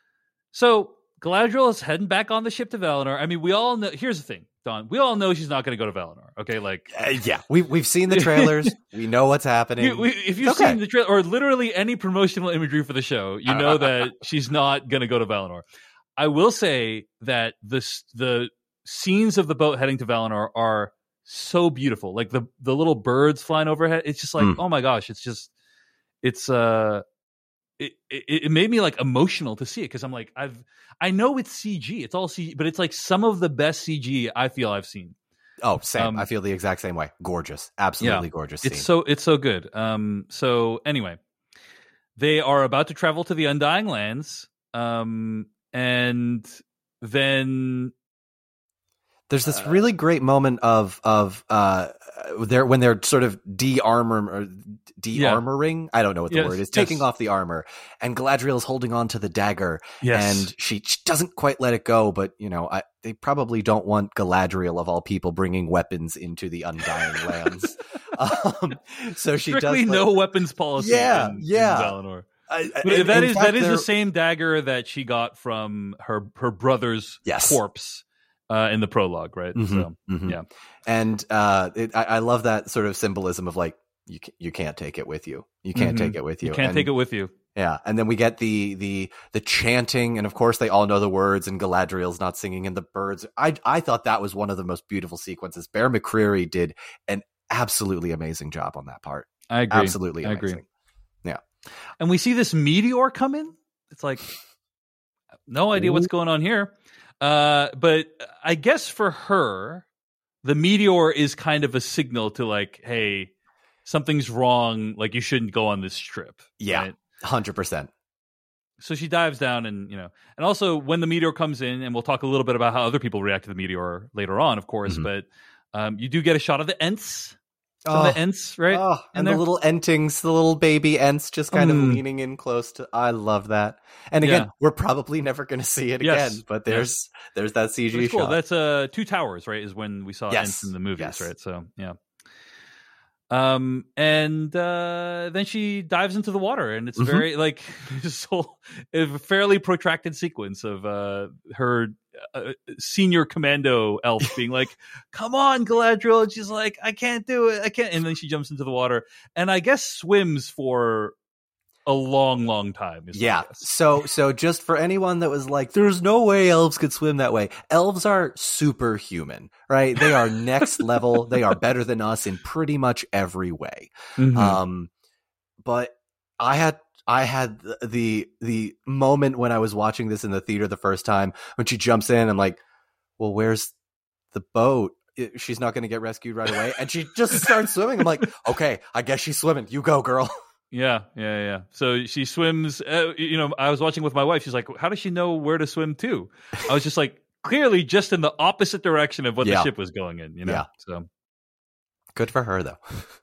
so. Galadriel is heading back on the ship to Valinor. I mean, we all know. Here's the thing, Don. We all know she's not going to go to Valinor. Okay, like uh, yeah, we we've seen the trailers. We know what's happening. You, we, if you've okay. seen the trailer or literally any promotional imagery for the show, you know that she's not going to go to Valinor. I will say that the the scenes of the boat heading to Valinor are so beautiful. Like the the little birds flying overhead. It's just like, mm. oh my gosh, it's just it's uh. It, it it made me like emotional to see it, because I'm like, I've I know it's C G, it's all C G, but it's like some of the best C G I feel I've seen. Oh, same. Um, I feel the exact same way. Gorgeous, absolutely yeah, gorgeous scene. It's so it's so good. Um, so anyway, they are about to travel to the Undying Lands, um, and then there's this uh, really great moment of of uh, there when they're sort of de-armor or de-armoring. Yeah. I don't know what the yes, word is. yes. Taking off the armor, and Galadriel is holding on to the dagger, yes. and she, she doesn't quite let it go. But you know, I, they probably don't want Galadriel of all people bringing weapons into the Undying Lands. Um, so she strictly does no weapons policy. Yeah, in, yeah. in Valinor. I, I, but that is fact, that is the same dagger that she got from her her brother's yes. corpse. Uh, in the prologue, right? Mm-hmm, so, mm-hmm. yeah, and uh, it, I, I love that sort of symbolism of like you you can't take it with you. You can't mm-hmm. take it with you. You can't and, take it with you. Yeah, and then we get the the the chanting, and of course they all know the words, and Galadriel's not singing, and the birds. I I thought that was one of the most beautiful sequences. Bear McCreary did an absolutely amazing job on that part. I agree. Absolutely amazing. I agree. Yeah. And we see this meteor come in. It's like, no idea what's going on here. Uh, but I guess for her, the meteor is kind of a signal to like, hey, something's wrong. Like, you shouldn't go on this trip. Yeah, right? one hundred percent. So she dives down and, you know, and also when the meteor comes in, and we'll talk a little bit about how other people react to the meteor later on, of course, mm-hmm. but um, you do get a shot of the Ents. Some oh, of the Ents, right? Oh, and there? the little Entings, the little baby Ents just kind mm. of leaning in close to. I love that. And again, yeah. we're probably never going to see it yes. again, but there's yes. there's that C G cool. shot. That's uh, Two Towers, right? Is when we saw yes. Ents in the movies, yes. right? So, yeah. Um, and uh, then she dives into the water, and it's mm-hmm. very like this whole a fairly protracted sequence of uh, her uh, senior commando elf being like, "Come on, Galadriel," and she's like, "I can't do it, I can't," and then she jumps into the water, and I guess swims for a long, long time. Yeah. So, so just for anyone that was like, "There's no way elves could swim that way," elves are superhuman, right? They are next level. They are better than us in pretty much every way. Mm-hmm. Um, but I had. I had the the moment when I was watching this in the theater the first time when she jumps in. I'm like, well, where's the boat? She's not going to get rescued right away. And she just starts swimming. I'm like, okay, I guess she's swimming. You go, girl. Yeah, yeah, yeah. So she swims. Uh, you know, I was watching with my wife. She's like, how does she know where to swim to? I was just like, clearly just in the opposite direction of what yeah. the ship was going in. You know, yeah. So good for her, though.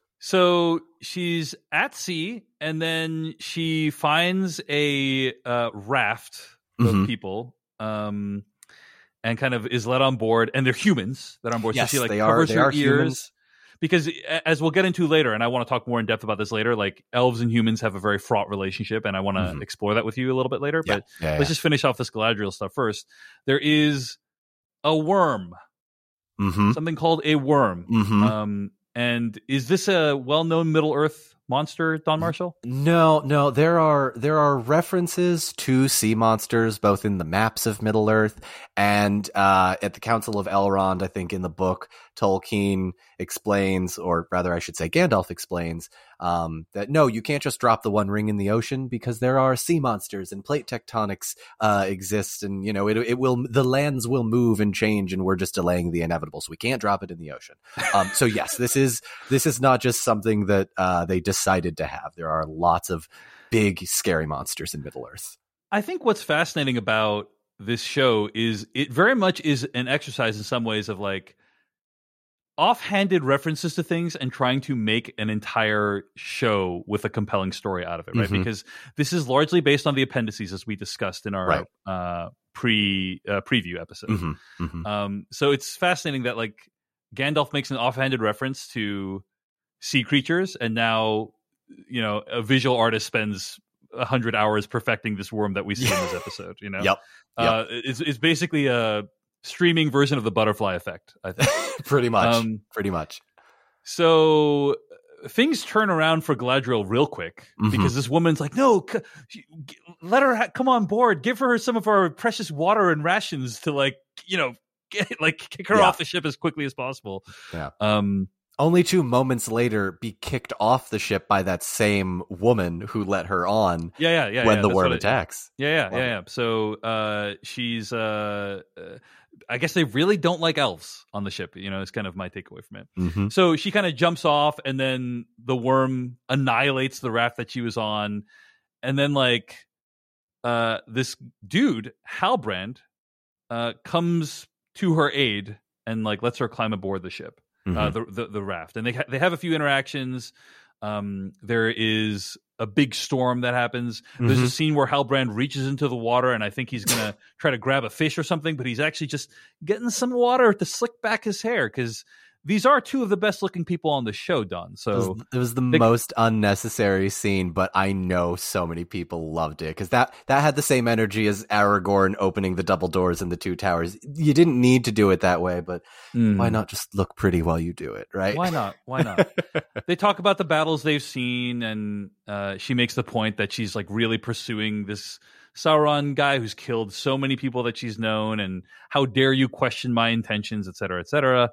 So she's at sea, and then she finds a uh, raft of mm-hmm. people, um, and kind of is led on board. And they're humans that are on board. Yes, so she like they covers are, they her are ears humans. Because, as we'll get into later, and I want to talk more in depth about this later. Like elves and humans have a very fraught relationship, and I want to mm-hmm. explore that with you a little bit later. Yeah. But yeah, let's yeah. just finish off this Galadriel stuff first. There is a worm, mm-hmm. something called a worm. Mm-hmm. Um, And is this a well-known Middle Earth monster, Don Marshall? No, no. There are there are references to sea monsters both in the maps of Middle Earth and uh, at the Council of Elrond. I think in the book, Tolkien explains, or rather, I should say, Gandalf explains um, that no, you can't just drop the One Ring in the ocean because there are sea monsters and plate tectonics uh, exist, and you know it it will the lands will move and change, and we're just delaying the inevitable, so we can't drop it in the ocean. Um, so yes, this is this is not just something that uh, they decided to have. There are lots of big, scary monsters in Middle Earth. I think what's fascinating about this show is it very much is an exercise in some ways of like offhanded references to things and trying to make an entire show with a compelling story out of it, right? Mm-hmm. Because this is largely based on the appendices, as we discussed in our right. uh, pre uh, preview episode. Mm-hmm. Mm-hmm. Um, so it's fascinating that like Gandalf makes an offhanded reference to sea creatures, and now you know a visual artist spends a hundred hours perfecting this worm that we see in this episode. You know, yep. yep. Uh, it's it's basically a streaming version of the butterfly effect, I think. pretty much. Um, pretty much. So things turn around for Galadriel real quick mm-hmm. because this woman's like, "No, c- let her ha- come on board. Give her some of our precious water and rations to like, you know, get like kick her yeah. off the ship as quickly as possible." Yeah. Um. Only two moments later, be kicked off the ship by that same woman who let her on. Yeah, yeah, yeah. When yeah, the worm attacks. It, yeah, yeah, Love yeah, yeah. So uh, she's. Uh, uh, I guess they really don't like elves on the ship. You know, it's kind of my takeaway from it. Mm-hmm. So she kind of jumps off, and then the worm annihilates the raft that she was on, and then like uh, this dude Halbrand uh, comes to her aid and like lets her climb aboard the ship. Mm-hmm. Uh, the, the the raft, and they ha- they have a few interactions. Um, there is a big storm that happens. Mm-hmm. There's a scene where Halbrand reaches into the water, and I think he's gonna try to grab a fish or something, but he's actually just getting some water to slick back his hair because these are two of the best looking people on the show, Don. So it was, it was the they, most unnecessary scene, but I know so many people loved it because that that had the same energy as Aragorn opening the double doors in the Two Towers. You didn't need to do it that way, but mm. why not just look pretty while you do it, right? Why not? Why not? They talk about the battles they've seen, and uh, she makes the point that she's like really pursuing this Sauron guy who's killed so many people that she's known, and how dare you question my intentions, et cetera, et cetera.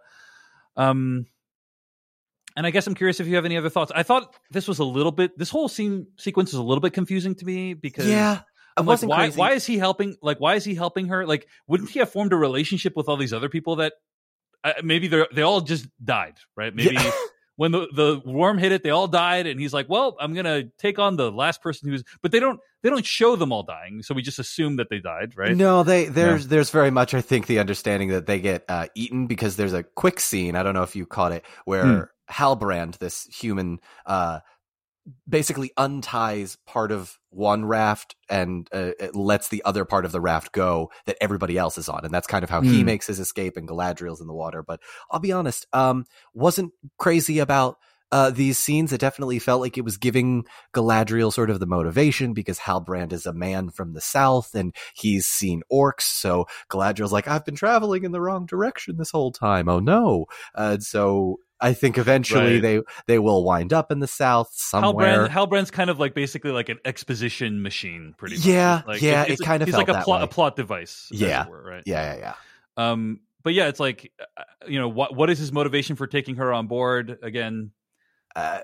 Um, and I guess I'm curious if you have any other thoughts. I thought this was a little bit, this whole scene sequence is a little bit confusing to me because yeah, I'm like, why, why is he helping? Like, why is he helping her? Like, wouldn't he have formed a relationship with all these other people that uh, maybe they they all just died, right? Maybe yeah. when the, the worm hit it, they all died, and he's like, well, I'm going to take on the last person who's, but they don't, they don't show them all dying. So we just assume that they died, right? No, they, there's, yeah. there's very much, I think, the understanding that they get uh, eaten because there's a quick scene. I don't know if you caught it where hmm. Halbrand, this human, uh, basically unties part of one raft and uh, it lets the other part of the raft go that everybody else is on. And that's kind of how mm. he makes his escape, and Galadriel's in the water. But I'll be honest, um, wasn't crazy about uh, these scenes. It definitely felt like it was giving Galadriel sort of the motivation because Halbrand is a man from the south and he's seen orcs. So Galadriel's like, I've been traveling in the wrong direction this whole time. Oh no. Uh, so I think eventually right. they they will wind up in the south somewhere. Halbrand, Halbrand's kind of like basically like an exposition machine, pretty much. Yeah, like, yeah, it's, it kind of he's felt like a that plot way. a plot device. Yeah, were, right. Yeah, yeah, yeah. Um, but yeah, it's like, you know, what what is his motivation for taking her on board again? Uh,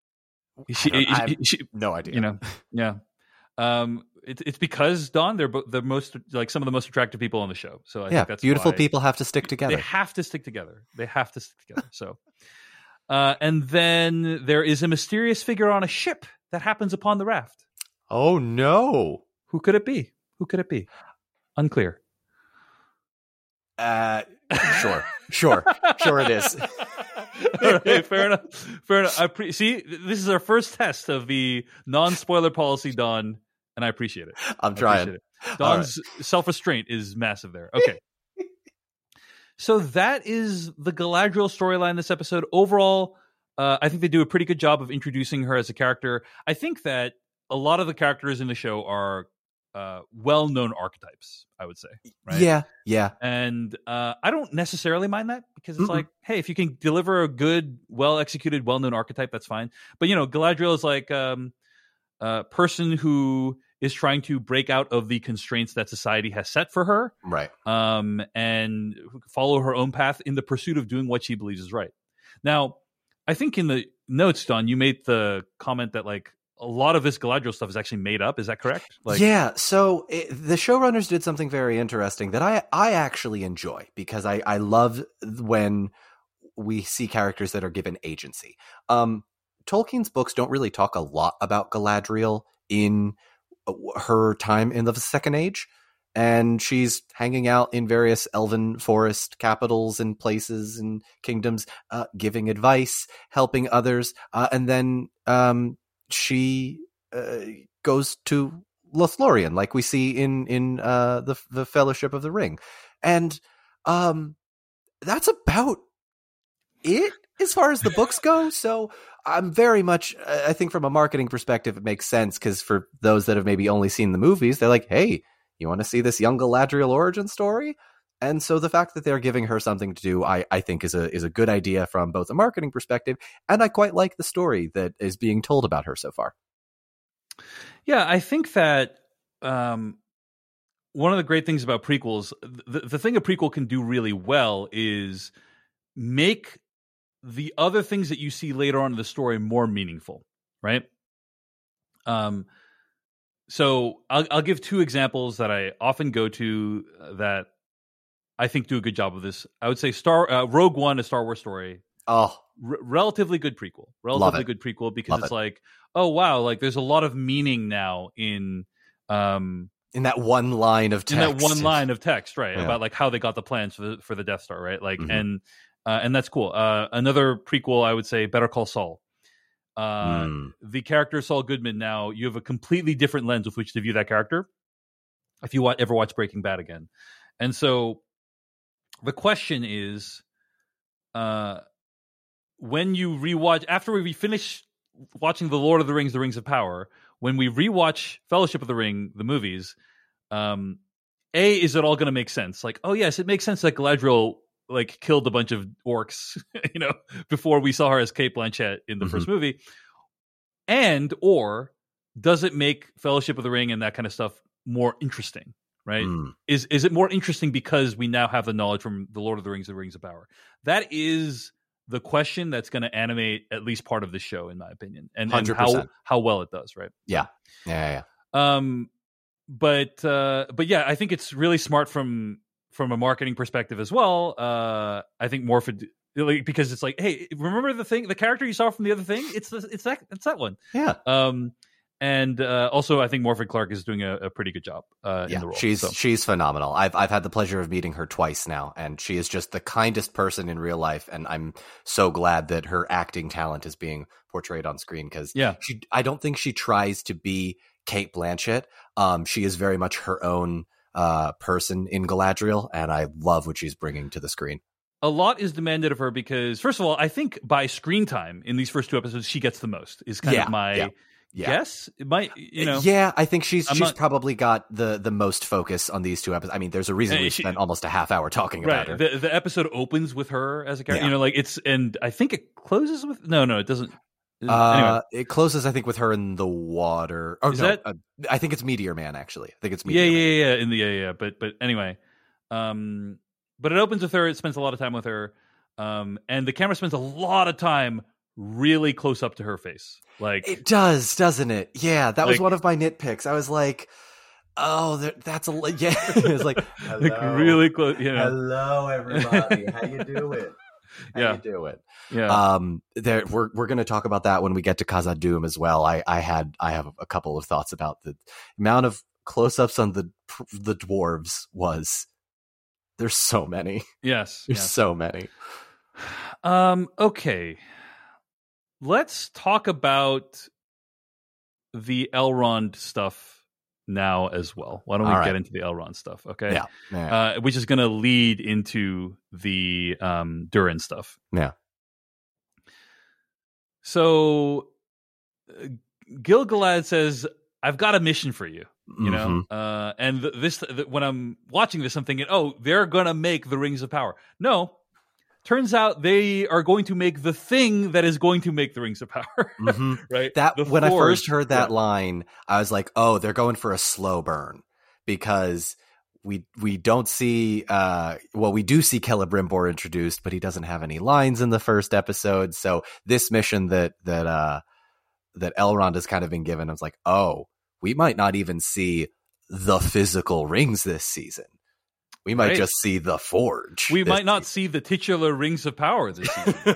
she, I, I have she, no idea. You know, yeah. Um, it's it's because Dawn, they're bo- the most like some of the most attractive people on the show. So I yeah, think that's beautiful why people have to stick together. They have to stick together. They have to stick together. So. Uh, and then there is a mysterious figure on a ship that happens upon the raft. Oh, no. Who could it be? Who could it be? Unclear. Uh, sure. sure. Sure it is. All right, fair enough. Fair enough. I pre- See, this is our first test of the non-spoiler policy, Don, and I appreciate it. I'm trying. It. Don's right. self-restraint is massive there. Okay. So that is the Galadriel storyline this episode. Overall, uh, I think they do a pretty good job of introducing her as a character. I think that a lot of the characters in the show are uh, well-known archetypes, I would say. Right? Yeah, yeah. And uh, I don't necessarily mind that because it's Mm-mm. like, hey, if you can deliver a good, well-executed, well-known archetype, that's fine. But, you know, Galadriel is like um, a person who is trying to break out of the constraints that society has set for her. Right. Um, and follow her own path in the pursuit of doing what she believes is right. Now, I think in the notes, Don, you made the comment that like a lot of this Galadriel stuff is actually made up. Is that correct? Like, yeah. So it, the showrunners did something very interesting that I, I actually enjoy because I, I love when we see characters that are given agency. Um, Tolkien's books don't really talk a lot about Galadriel in her time in the Second Age, and she's hanging out in various elven forest capitals and places and kingdoms, uh, giving advice, helping others, uh, and then um, she uh, goes to Lothlorien, like we see in in uh, the the Fellowship of the Ring, and um, that's about it as far as the books go. So I'm very much, I think from a marketing perspective, it makes sense because for those that have maybe only seen the movies, they're like, hey, you want to see this young Galadriel origin story? And so the fact that they're giving her something to do, I, I think is a is a good idea from both a marketing perspective, and I quite like the story that is being told about her so far. Yeah, I think that um, one of the great things about prequels, the, the thing a prequel can do really well is make the other things that you see later on in the story more meaningful, right? Um, so I'll, I'll give two examples that I often go to that I think do a good job of this. I would say Star uh, Rogue One, a Star Wars story. Oh, R- relatively good prequel. Relatively good prequel because Love it's it. like, oh wow, like there's a lot of meaning now in um in that one line of text. In that one line of text, right? Yeah. About like how they got the plans for the for the Death Star, right? Like Mm-hmm. and uh, and that's cool. Uh, another prequel, I would say, Better Call Saul. Uh, Mm. The character Saul Goodman. Now you have a completely different lens with which to view that character. If you wa- ever watch Breaking Bad again, and so the question is, uh, when you rewatch, after we finish watching The Lord of the Rings, The Rings of Power, when we rewatch Fellowship of the Ring, the movies, um, A, is it all going to make sense? Like, oh yes, it makes sense that Galadriel like killed a bunch of orcs, you know, before we saw her as Cate Blanchett in the mm-hmm. first movie. And, or does it make Fellowship of the Ring and that kind of stuff more interesting, right? Mm. Is is it more interesting because we now have the knowledge from The Lord of the Rings, The Rings of Power? That is the question that's going to animate at least part of the show, in my opinion, and, and how how well it does, right? Yeah, yeah, yeah. Um, but uh, but yeah, I think it's really smart from from a marketing perspective as well. Uh, I think Morfydd, like, because it's like, hey, remember the thing, the character you saw from the other thing? It's the, it's that it's that one. Yeah. Um, and uh, also, I think Morfydd Clark is doing a, a pretty good job. Uh, yeah, in the role. she's so. she's phenomenal. I've I've had the pleasure of meeting her twice now, and she is just the kindest person in real life. And I'm so glad that her acting talent is being portrayed on screen, because yeah, she I don't think she tries to be Cate Blanchett. Um, she is very much her own uh person in Galadriel, and I love what she's bringing to the screen. A lot is demanded of her because, first of all, I think by screen time in these first two episodes, she gets the most. Is kind yeah, of my. Yeah. Yeah. Yes, it might, you know. Yeah, I think she's I'm she's not, probably got the the most focus on these two episodes. I mean, there's a reason we she, spent almost a half hour talking right. about her. The the episode opens with her as a character. Yeah. You know, like it's, and I think it closes with no, no, it doesn't. Uh, anyway. It closes, I think, with her in the water. Oh, Is no, that? Uh, I think it's Meteor Man. Actually, I think it's Meteor yeah, Man. yeah, yeah, in the yeah, yeah. But but anyway, um, but it opens with her. It spends a lot of time with her, um, and the camera spends a lot of time really close up to her face. Like it does, doesn't it? Yeah, that like, was one of my nitpicks. I was like, "Oh, there, that's a yeah." It's like, hello, like really close. You know? Hello, everybody. How you doing? How yeah. you doing? Yeah. Um, there we're we're going to talk about that when we get to Khazad-dûm as well. I I had I have a couple of thoughts about the amount of close-ups on the the dwarves. Was there's so many. Yes, there's yes. so many. Um. Okay. Let's talk about the Elrond stuff now as well. Why don't we All right. get into the Elrond stuff? Okay. Yeah. yeah. Uh, which is going to lead into the um, Durin stuff. Yeah. So uh, Gil-galad says, "I've got a mission for you." You know, mm-hmm. uh, and th- this th- when I'm watching this, I'm thinking, "Oh, they're going to make the Rings of Power." No. Turns out they are going to make the thing that is going to make the Rings of Power, mm-hmm. right? That the when forge, I first heard that yeah. line, I was like, "Oh, they're going for a slow burn," because we we don't see, uh, well, we do see Celebrimbor introduced, but he doesn't have any lines in the first episode. So this mission that that uh, that Elrond has kind of been given, I was like, "Oh, we might not even see the physical rings this season. We might right. just see the forge. We might not see the titular Rings of Power this season."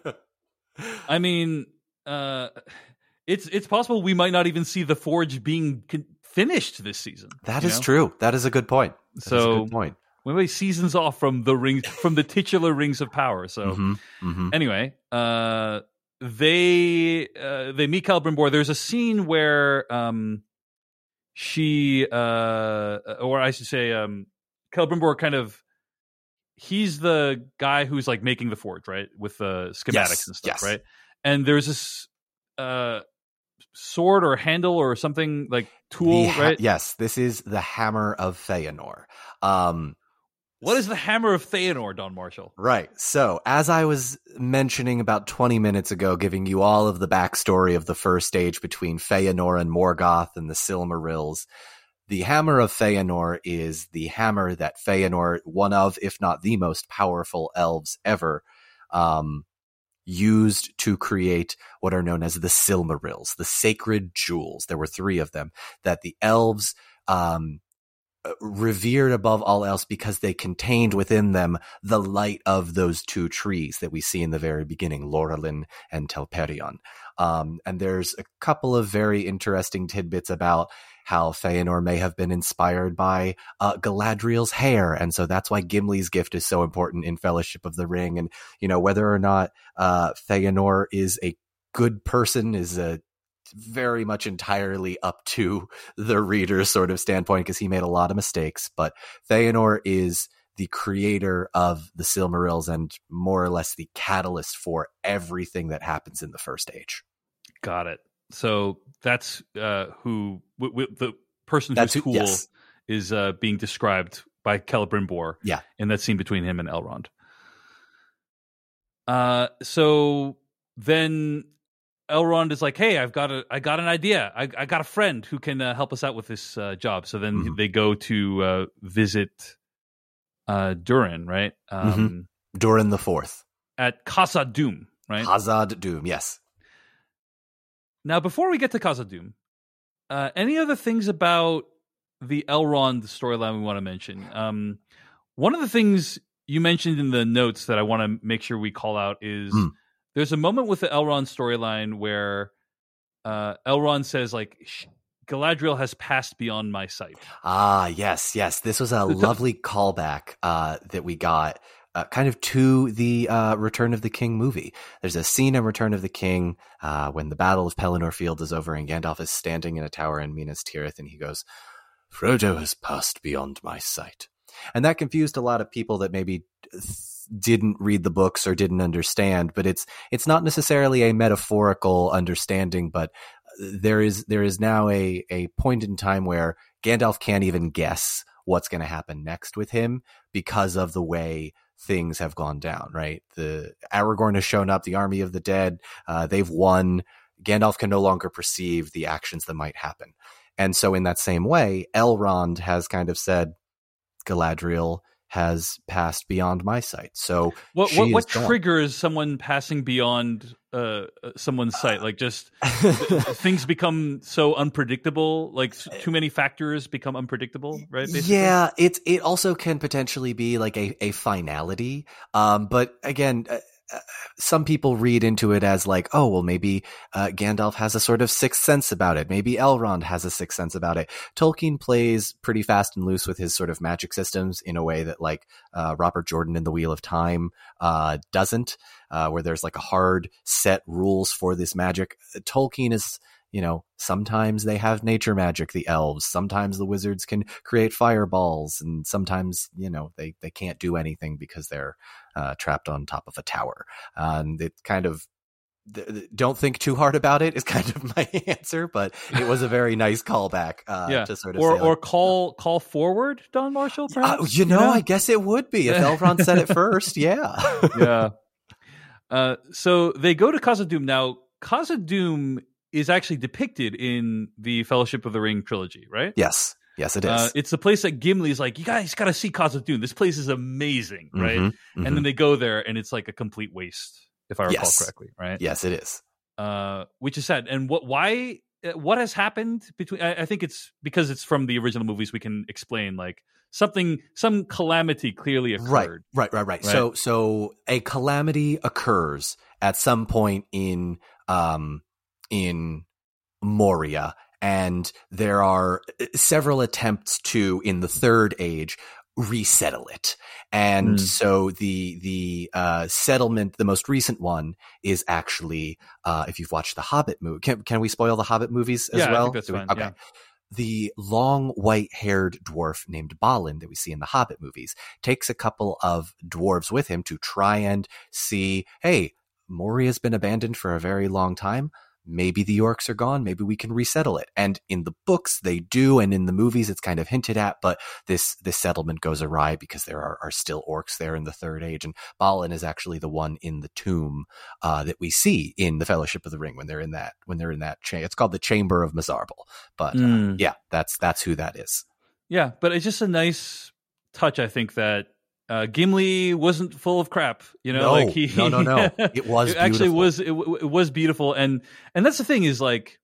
I mean, uh, it's it's possible we might not even see the forge being con- finished this season. That is know? true. That is a good point. That so, is a good point. We're seasons off from the rings, from the titular Rings of Power. So, mm-hmm. Mm-hmm. anyway, uh, they uh, they meet Celebrimbor. There's a scene where um, she, uh, or I should say, um. Celebrimbor kind of, he's the guy who's like making the forge, right? With the schematics yes, and stuff, yes. right? And there's this uh, sword or handle or something like tool, ha- right? Yes, this is the Hammer of Feanor. Um, what is the Hammer of Feanor, Don Marshall? Right. So, as I was mentioning about twenty minutes ago, giving you all of the backstory of the first stage between Feanor and Morgoth and the Silmarils, the Hammer of Feanor is the hammer that Feanor, one of, if not the most powerful elves ever, um, used to create what are known as the Silmarils, the sacred jewels. There were three of them that the elves um, revered above all else because they contained within them the light of those two trees that we see in the very beginning, Laurelin and Telperion. Um, and there's a couple of very interesting tidbits about how Feanor may have been inspired by uh, Galadriel's hair. And so that's why Gimli's gift is so important in Fellowship of the Ring. And, you know, whether or not uh, Feanor is a good person is a very much entirely up to the reader's sort of standpoint, because he made a lot of mistakes. But Feanor is the creator of the Silmarils and more or less the catalyst for everything that happens in the First Age. Got it. So that's uh, who w- w- the person That's who's who- cool yes. is uh, being described by Celebrimbor. Yeah. In that scene between him and Elrond. Uh, so then Elrond is like, "Hey, I've got a, I got an idea. I, I got a friend who can uh, help us out with this uh, job." So then Mhm. they go to uh, visit uh, Durin, right? Um, Mhm. Durin the Fourth. At Khazad-dûm, right? Khazad-dûm, yes. Now, before we get to Khazad-dûm, uh, any other things about the Elrond storyline we want to mention? Um, one of the things you mentioned in the notes that I want to make sure we call out is Hmm. there's a moment with the Elrond storyline where uh, Elrond says, like, Galadriel has passed beyond my sight. Ah, yes, yes. This was a lovely callback uh, that we got uh, kind of to the uh, Return of the King movie. There's a scene in Return of the King uh, when the Battle of Pelennor Field is over and Gandalf is standing in a tower in Minas Tirith and he goes, Frodo has passed beyond my sight. And that confused a lot of people that maybe didn't read the books or didn't understand, but it's it's not necessarily a metaphorical understanding, but there is there is now a a point in time where Gandalf can't even guess what's going to happen next with him because of the way things have gone down, right? The Aragorn has shown up, the army of the dead, uh, they've won. Gandalf can no longer perceive the actions that might happen. And so in that same way, Elrond has kind of said, Galadriel has passed beyond my sight. So what she what, what is gone. triggers someone passing beyond uh, someone's sight? Like just th- things become so unpredictable. Like too many factors become unpredictable, right? Basically? Yeah, it's it also can potentially be like a a finality. Um, but again. Uh, Uh, some people read into it as like, oh, well, maybe uh, Gandalf has a sort of sixth sense about it. Maybe Elrond has a sixth sense about it. Tolkien plays pretty fast and loose with his sort of magic systems in a way that like uh, Robert Jordan in The Wheel of Time uh, doesn't, uh, where there's like a hard set rules for this magic. Tolkien is, you know, sometimes they have nature magic, the elves. Sometimes the wizards can create fireballs. And sometimes, you know, they, they can't do anything because they're uh, trapped on top of a tower. Uh, and it kind of, th- th- don't think too hard about it is kind of my answer, but it was a very nice callback uh, yeah. to sort of or, say, like, or call call forward, Don Marshall, perhaps? uh, you know, Yeah. I guess it would be if Elrond said it first. Yeah. yeah. Uh, so they go to Khazad-dûm. Now, Khazad-dûm is actually depicted in the Fellowship of the Ring trilogy, right? Yes. Yes, it is. Uh, it's the place that Gimli's like, you guys got to see Khazad-dûm. This place is amazing, right? Mhm, And mhm. then they go there, and it's like a complete waste, if I recall Yes. correctly, right? Yes, it is. Uh, which is sad. And what? Why? uh, What has happened between? I, I think it's because it's from the original movies. We can explain like something, some calamity clearly occurred. Right, right, right, right. Right. So, so a calamity occurs at some point in, um, in Moria, and there are several attempts to, in the Third Age, resettle it. And Mm. so the the uh, settlement, the most recent one, is actually, uh, if you've watched the Hobbit movie, can can we spoil the Hobbit movies as Yeah, I well? think that's Do we- fine, Okay. yeah. The long white-haired dwarf named Balin that we see in the Hobbit movies takes a couple of dwarves with him to try and see, hey, Moria's been abandoned for a very long time. Maybe the orcs are gone. Maybe we can resettle it. And in the books, they do, and in the movies, it's kind of hinted at. But this this settlement goes awry because there are, are still orcs there in the Third Age, and Balin is actually the one in the tomb uh, that we see in the Fellowship of the Ring when they're in that when they're in that cha- It's called the Chamber of Mizarble. But uh, Mm. yeah, that's that's who that is. Yeah, but it's just a nice touch, I think, that uh, Gimli wasn't full of crap. You know, No, like he, no, no, no. It was actually beautiful. was it, w- it was beautiful, and and that's the thing is like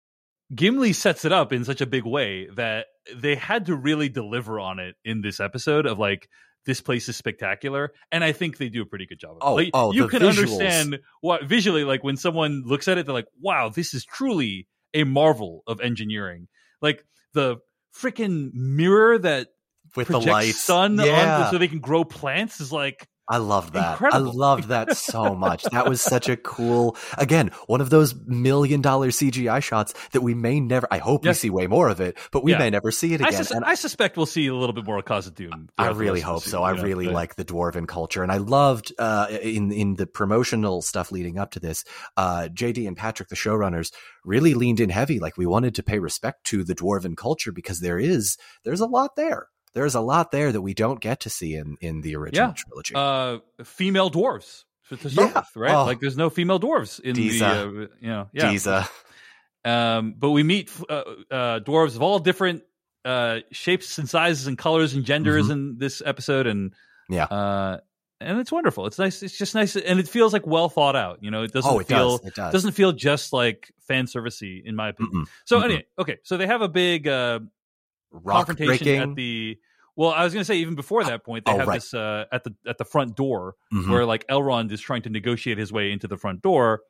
Gimli sets it up in such a big way that they had to really deliver on it in this episode of like, this place is spectacular, and I think they do a pretty good job of it. Oh, Like, oh, you the can visuals. understand what visually, like when someone looks at it, they're like, wow, this is truly a marvel of engineering. Like the freaking mirror that With the projects lights. sun Yeah. on so they can grow plants is like, I loved that. Incredible. I loved that so much. That was such a cool, again, one of those million dollar C G I shots that we may never, I hope Yes. we see way more of it, but we Yeah. may never see it I, again. sus- And I suspect we'll see a little bit more of Khazad-dûm. I throughout the really rest of the hope so. season, I you know, really but- like the dwarven culture, and I loved uh, in in the promotional stuff leading up to this. Uh, J D and Patrick, the showrunners, really leaned in heavy. Like we wanted to pay respect to the dwarven culture because there is there's a lot there. There's a lot there that we don't get to see in in the original Yeah. trilogy. Uh, female dwarves to to start Yeah. with, right? Oh. Like there's no female dwarves in Disa. the, uh, you know, yeah. Giza. Um, but we meet uh, uh, dwarves of all different uh, shapes and sizes and colors and genders Mhm. in this episode, and Yeah. uh, and it's wonderful. It's nice. It's just nice, and it feels like well thought out. You know, it doesn't Oh, it feel does. It does. doesn't feel just like fan servicey, in my opinion. Mm-mm. So Mm-mm. anyway, okay, so they have a big uh, Rock confrontation breaking. at the. Well, I was going to say even before that point, they Oh, have right. this uh, at the at the front door Mhm. where like Elrond is trying to negotiate his way into the front door,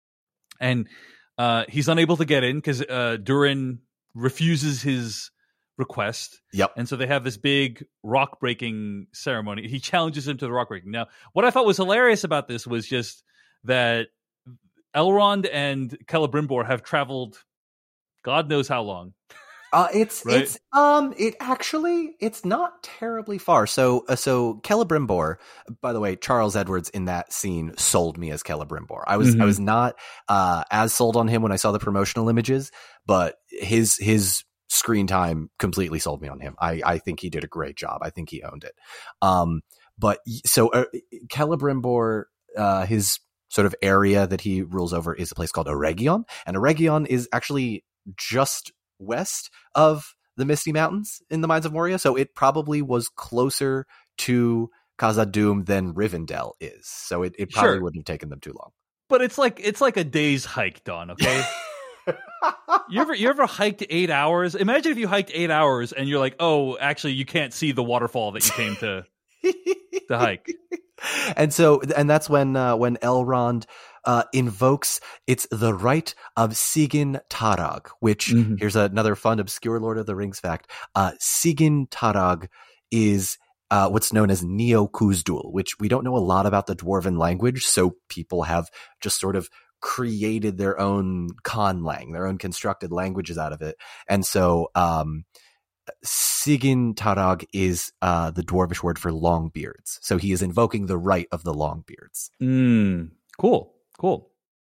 and uh, he's unable to get in because uh, Durin refuses his request, Yep. and so they have this big rock breaking ceremony. He challenges him to the rock breaking. Now, what I thought was hilarious about this was just that Elrond and Celebrimbor have traveled, God knows how long. Uh, it's Right? it's um it actually it's not terribly far. So uh, so Celebrimbor, by the way, Charles Edwards in that scene sold me as Celebrimbor. I was Mhm. I was not uh as sold on him when I saw the promotional images, but his his screen time completely sold me on him. I I think he did a great job. I think he owned it. Um, but y- so uh, Celebrimbor, uh, his sort of area that he rules over is a place called Eregion, and Eregion is actually just west of the Misty Mountains in the Mines of Moria, so it probably was closer to Khazad-dûm than Rivendell is. So it, it probably Sure. wouldn't have taken them too long. But it's like it's like a day's hike, Don. Okay. You ever you ever hiked eight hours? Imagine if you hiked eight hours and you're like, oh, actually, you can't see the waterfall that you came to to hike. And so, and that's when uh, when Elrond uh, invokes it's the right of Sigyn Tarag, which Mhm. here's another fun obscure Lord of the Rings fact. Uh, Sigyn Tarag is uh, what's known as Neo-Khuzdul, which we don't know a lot about the Dwarven language, so people have just sort of created their own conlang, their own constructed languages out of it. And so um, Sigyn Tarag is uh, the dwarvish word for long beards. So he is invoking the right of the long beards. Mm, cool, cool.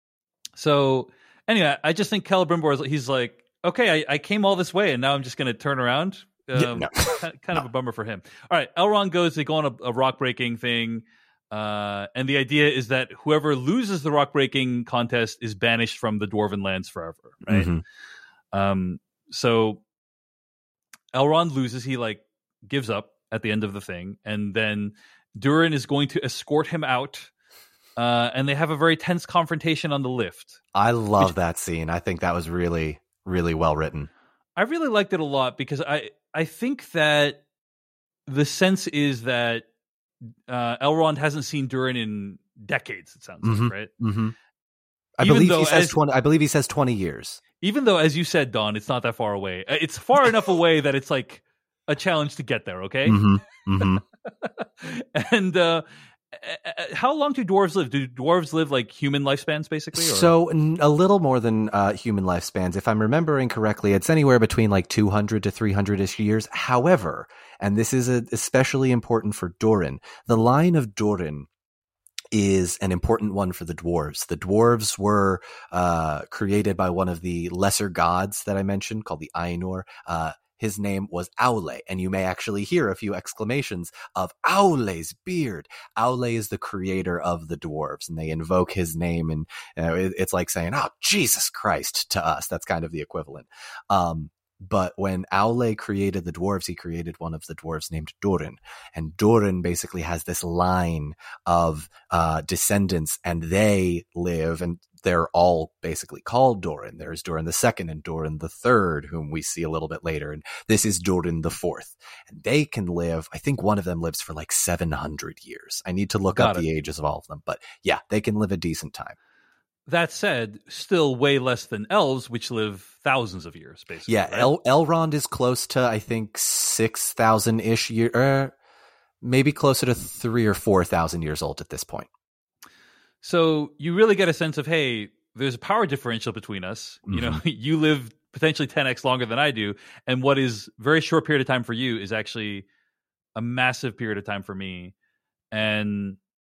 So anyway, I just think Celebrimbor is he's like, okay, I, I came all this way and now I'm just going to turn around. Um, Yeah, no. kind kind of a bummer for him. All right, Elrond goes. They go on a, a rock breaking thing, uh, and the idea is that whoever loses the rock breaking contest is banished from the Dwarven lands forever. Right. Mhm. Um. So Elrond loses. He like gives up at the end of the thing, and then Durin is going to escort him out. Uh, and they have a very tense confrontation on the lift. I love Which- that scene. I think that was really, really well written. I really liked it a lot because I I think that the sense is that uh, Elrond hasn't seen Durin in decades. It sounds Mhm. like, right? Mm-hmm. I Even believe though he says as- twenty. I believe he says twenty years. Even though, as you said, Don, it's not that far away. Uh, It's far enough away that it's like a challenge to get there. Okay, Mm-hmm. Mm-hmm. and uh, uh, how long do dwarves live? Do dwarves live like human lifespans, basically? Or? So n- a little more than uh, human lifespans. If I'm remembering correctly, it's anywhere between like two hundred to three hundred ish years. However, and this is a, especially important for Durin, the line of Durin is an important one for the dwarves. The dwarves were uh, created by one of the lesser gods that I mentioned called the Ainur. Uh, his name was Aule, and you may actually hear a few exclamations of Aule's beard. Aule is the creator of the dwarves, and they invoke his name, and you know, it, it's like saying, "Oh, Jesus Christ" to us. That's kind of the equivalent. Um, But when Aule created the dwarves, he created one of the dwarves named Durin. And Durin basically has this line of uh, descendants, and they live, and they're all basically called Durin. There's Durin the Second and Durin the Third, whom we see a little bit later. And this is Durin the Fourth. And they can live, I think one of them lives for like seven hundred years. I need to look Got up it. the ages of all of them. But yeah, they can live a decent time. That said, still way less than elves, which live thousands of years, basically. Yeah, right? El- Elrond is close to, I think, six thousand ish year. Er, maybe closer to three or four thousand years old at this point. So you really get a sense of, hey, there's a power differential between us. Mm-hmm. You know, you live potentially ten x longer than I do, and what is a very short period of time for you is actually a massive period of time for me. And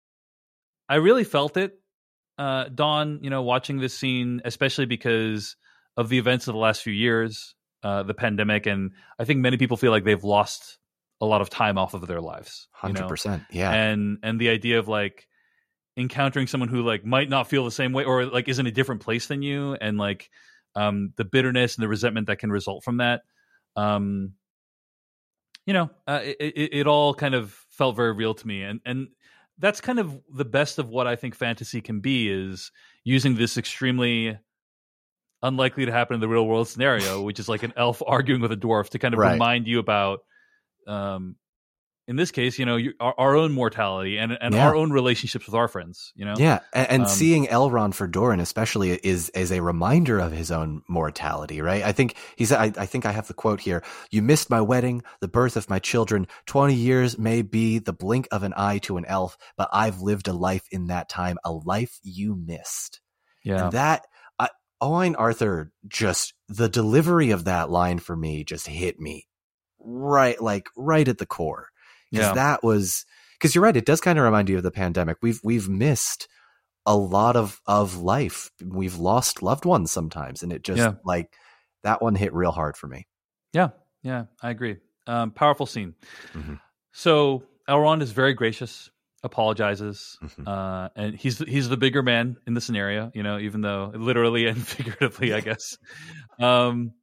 I really felt it, uh, Dawn, you know, watching this scene, especially because of the events of the last few years, uh, the pandemic. And I think many people feel like they've lost a lot of time off of their lives. one hundred percent. You know? Yeah. And, and the idea of like encountering someone who like might not feel the same way or like is in a different place than you, and like um, the bitterness and the resentment that can result from that. Um, you know, uh, it, it, it all kind of felt very real to me. And, and that's kind of the best of what I think fantasy can be, is using this extremely unlikely to happen in the real world scenario, which is like an elf arguing with a dwarf, to kind of right. remind you about, um, in this case, you know, you, our, our own mortality and, and yeah. our own relationships with our friends, you know? Yeah. And, and um, seeing Elrond for Doran, especially, is, is a reminder of his own mortality, right? I think he said, I, I think I have the quote here. You missed my wedding, the birth of my children. twenty years may be the blink of an eye to an elf, but I've lived a life in that time, a life you missed. Yeah. And that, I, Owain Arthur, just the delivery of that line for me just hit me right, like right at the core. Because yeah. that was, because you're right, it does kind of remind you of the pandemic. We've we've missed a lot of, of life. We've lost loved ones sometimes, and it just yeah. like that one hit real hard for me. Yeah, yeah, I agree. Um, powerful scene. Mm-hmm. So Elrond is very gracious, apologizes, Mm-hmm. uh, and he's he's the bigger man in the scenario. You know, even though literally and figuratively, I guess. Um,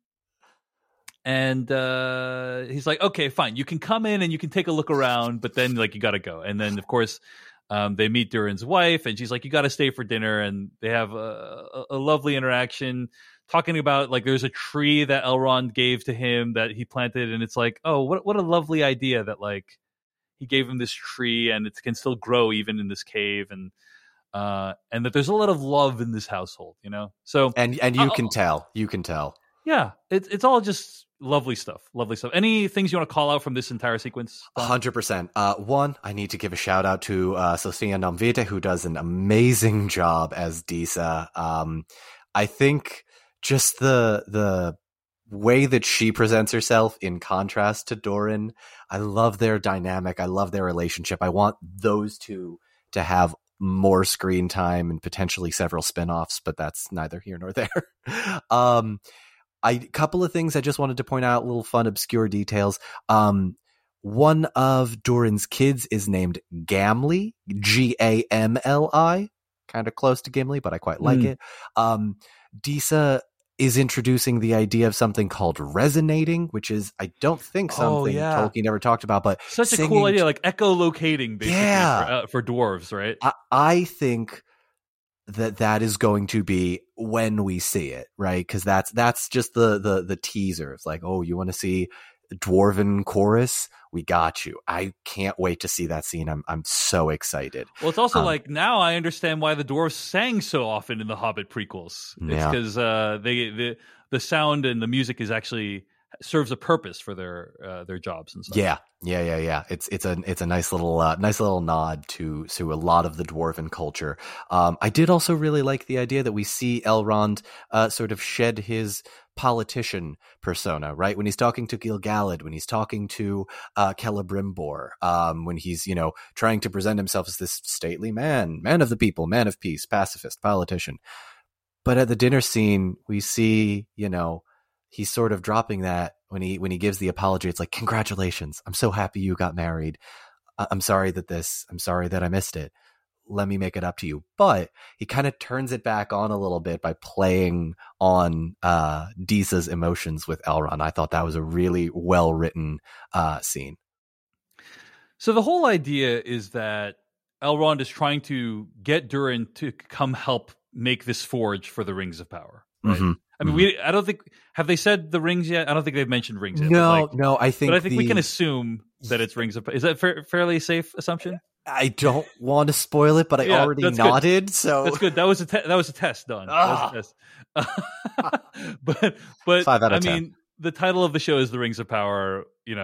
And uh, he's like, okay, fine. You can come in and you can take a look around, but then like you got to go. And then, of course, um, they meet Durin's wife, and she's like, you got to stay for dinner. And they have a, a, a lovely interaction, talking about like there's a tree that Elrond gave to him that he planted. And it's like, oh, what what a lovely idea that like he gave him this tree and it can still grow even in this cave. And uh, and that there's a lot of love in this household, you know? So And, and you uh, can tell, you can tell. Yeah, it's it's all just lovely stuff. Lovely stuff. Any things you want to call out from this entire sequence? A hundred percent. Uh, one, I need to give a shout out to uh, Sofia Nomvita, who does an amazing job as Disa. Um, I think just the the way that she presents herself in contrast to Doran, I love their dynamic. I love their relationship. I want those two to have more screen time and potentially several spinoffs, but that's neither here nor there. um, A couple of things I just wanted to point out, little fun, obscure details. Um, one of Doran's kids is named Gamli, G A M L I, kind of close to Gimli, but I quite like Mm. it. Um, Disa is introducing the idea of something called resonating, which is, I don't think, something Oh, yeah. Tolkien ever talked about, but Such a singing cool idea, like echolocating, basically, Yeah. for, uh, for dwarves, right? I, I think that that is going to be when we see it, right? Because that's that's just the the the teaser. It's like, oh, you want to see dwarven chorus? We got you. I can't wait to see that scene. I'm I'm so excited. Well, it's also Um, like now I understand why the dwarves sang so often in the Hobbit prequels. It's Yeah. because uh, they the the sound and the music is actually serves a purpose for their uh, their jobs and stuff. Yeah, yeah, yeah, yeah. It's it's a it's a nice little uh, nice little nod to to a lot of the dwarven culture. Um, I did also really like the idea that we see Elrond uh, sort of shed his politician persona, right? When he's talking to Gil-galad, when he's talking to uh, Celebrimbor, um, when he's, you know, trying to present himself as this stately man, man of the people, man of peace, pacifist, politician. But at the dinner scene, we see, you know, he's sort of dropping that when he when he gives the apology. It's like, congratulations, I'm so happy you got married. I- I'm sorry that this, I'm sorry that I missed it. Let me make it up to you. But he kind of turns it back on a little bit by playing on uh, Disa's emotions with Elrond. I thought that was a really well written uh, scene. So the whole idea is that Elrond is trying to get Durin to come help make this forge for the Rings of Power. Right? Mm-hmm. I mean, we. I don't think have they said the rings yet. I don't think they've mentioned rings yet. No, but like, no. I think, but I think the, we can assume that it's Rings of Power. Is that fair, fairly safe assumption? I don't want to spoil it, but I Yeah, already that's nodded. Good. So that's good. That was a te- that was a test done. Ah. That was a test. but but Five out of I ten. mean, the title of the show is The Rings of Power. You know,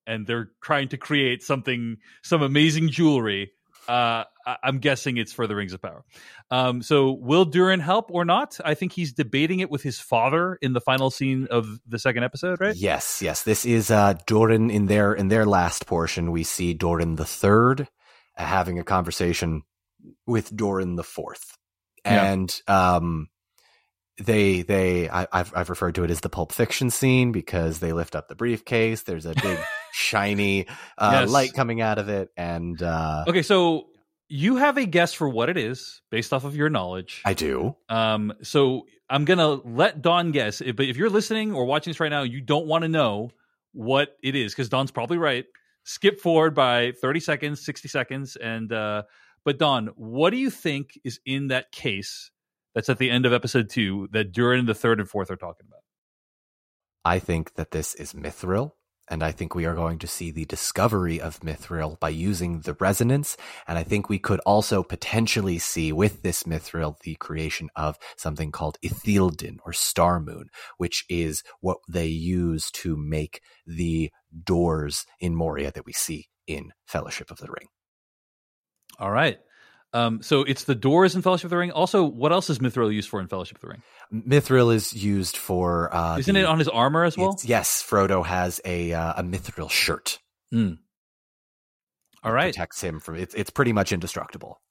and they're trying to create something, some amazing jewelry. Uh, I'm guessing it's for the Rings of Power. Um, so will Durin help or not? I think he's debating it with his father in the final scene of the second episode, right? Yes, yes. This is uh, Durin in their in their last portion. We see Durin the Third uh, having a conversation with Durin the Fourth, and yeah. um, they they I, I've I've referred to it as the Pulp Fiction scene because they lift up the briefcase. There's a big shiny uh, yes. light coming out of it, and uh, okay, so you have a guess for what it is based off of your knowledge. I do. Um, so I'm gonna let Don guess, but if you're listening or watching this right now, you don't want to know what it is because Don's probably right. Skip forward by thirty seconds, sixty seconds, and uh, but Don, what do you think is in that case that's at the end of episode two that Durin the Third and Fourth are talking about? I think that this is Mithril. And I think we are going to see the discovery of Mithril by using the resonance. And I think we could also potentially see with this Mithril the creation of something called Ithildin or Star Moon, which is what they use to make the doors in Moria that we see in Fellowship of the Ring. All right. Um, so it's the doors in Fellowship of the Ring. Also, what else is Mithril used for in Fellowship of the Ring? Mithril is used for... Uh, Isn't the, it on his armor as well? Yes, Frodo has a uh, a Mithril shirt. Mm. All right. It protects him from... It's, it's pretty much indestructible.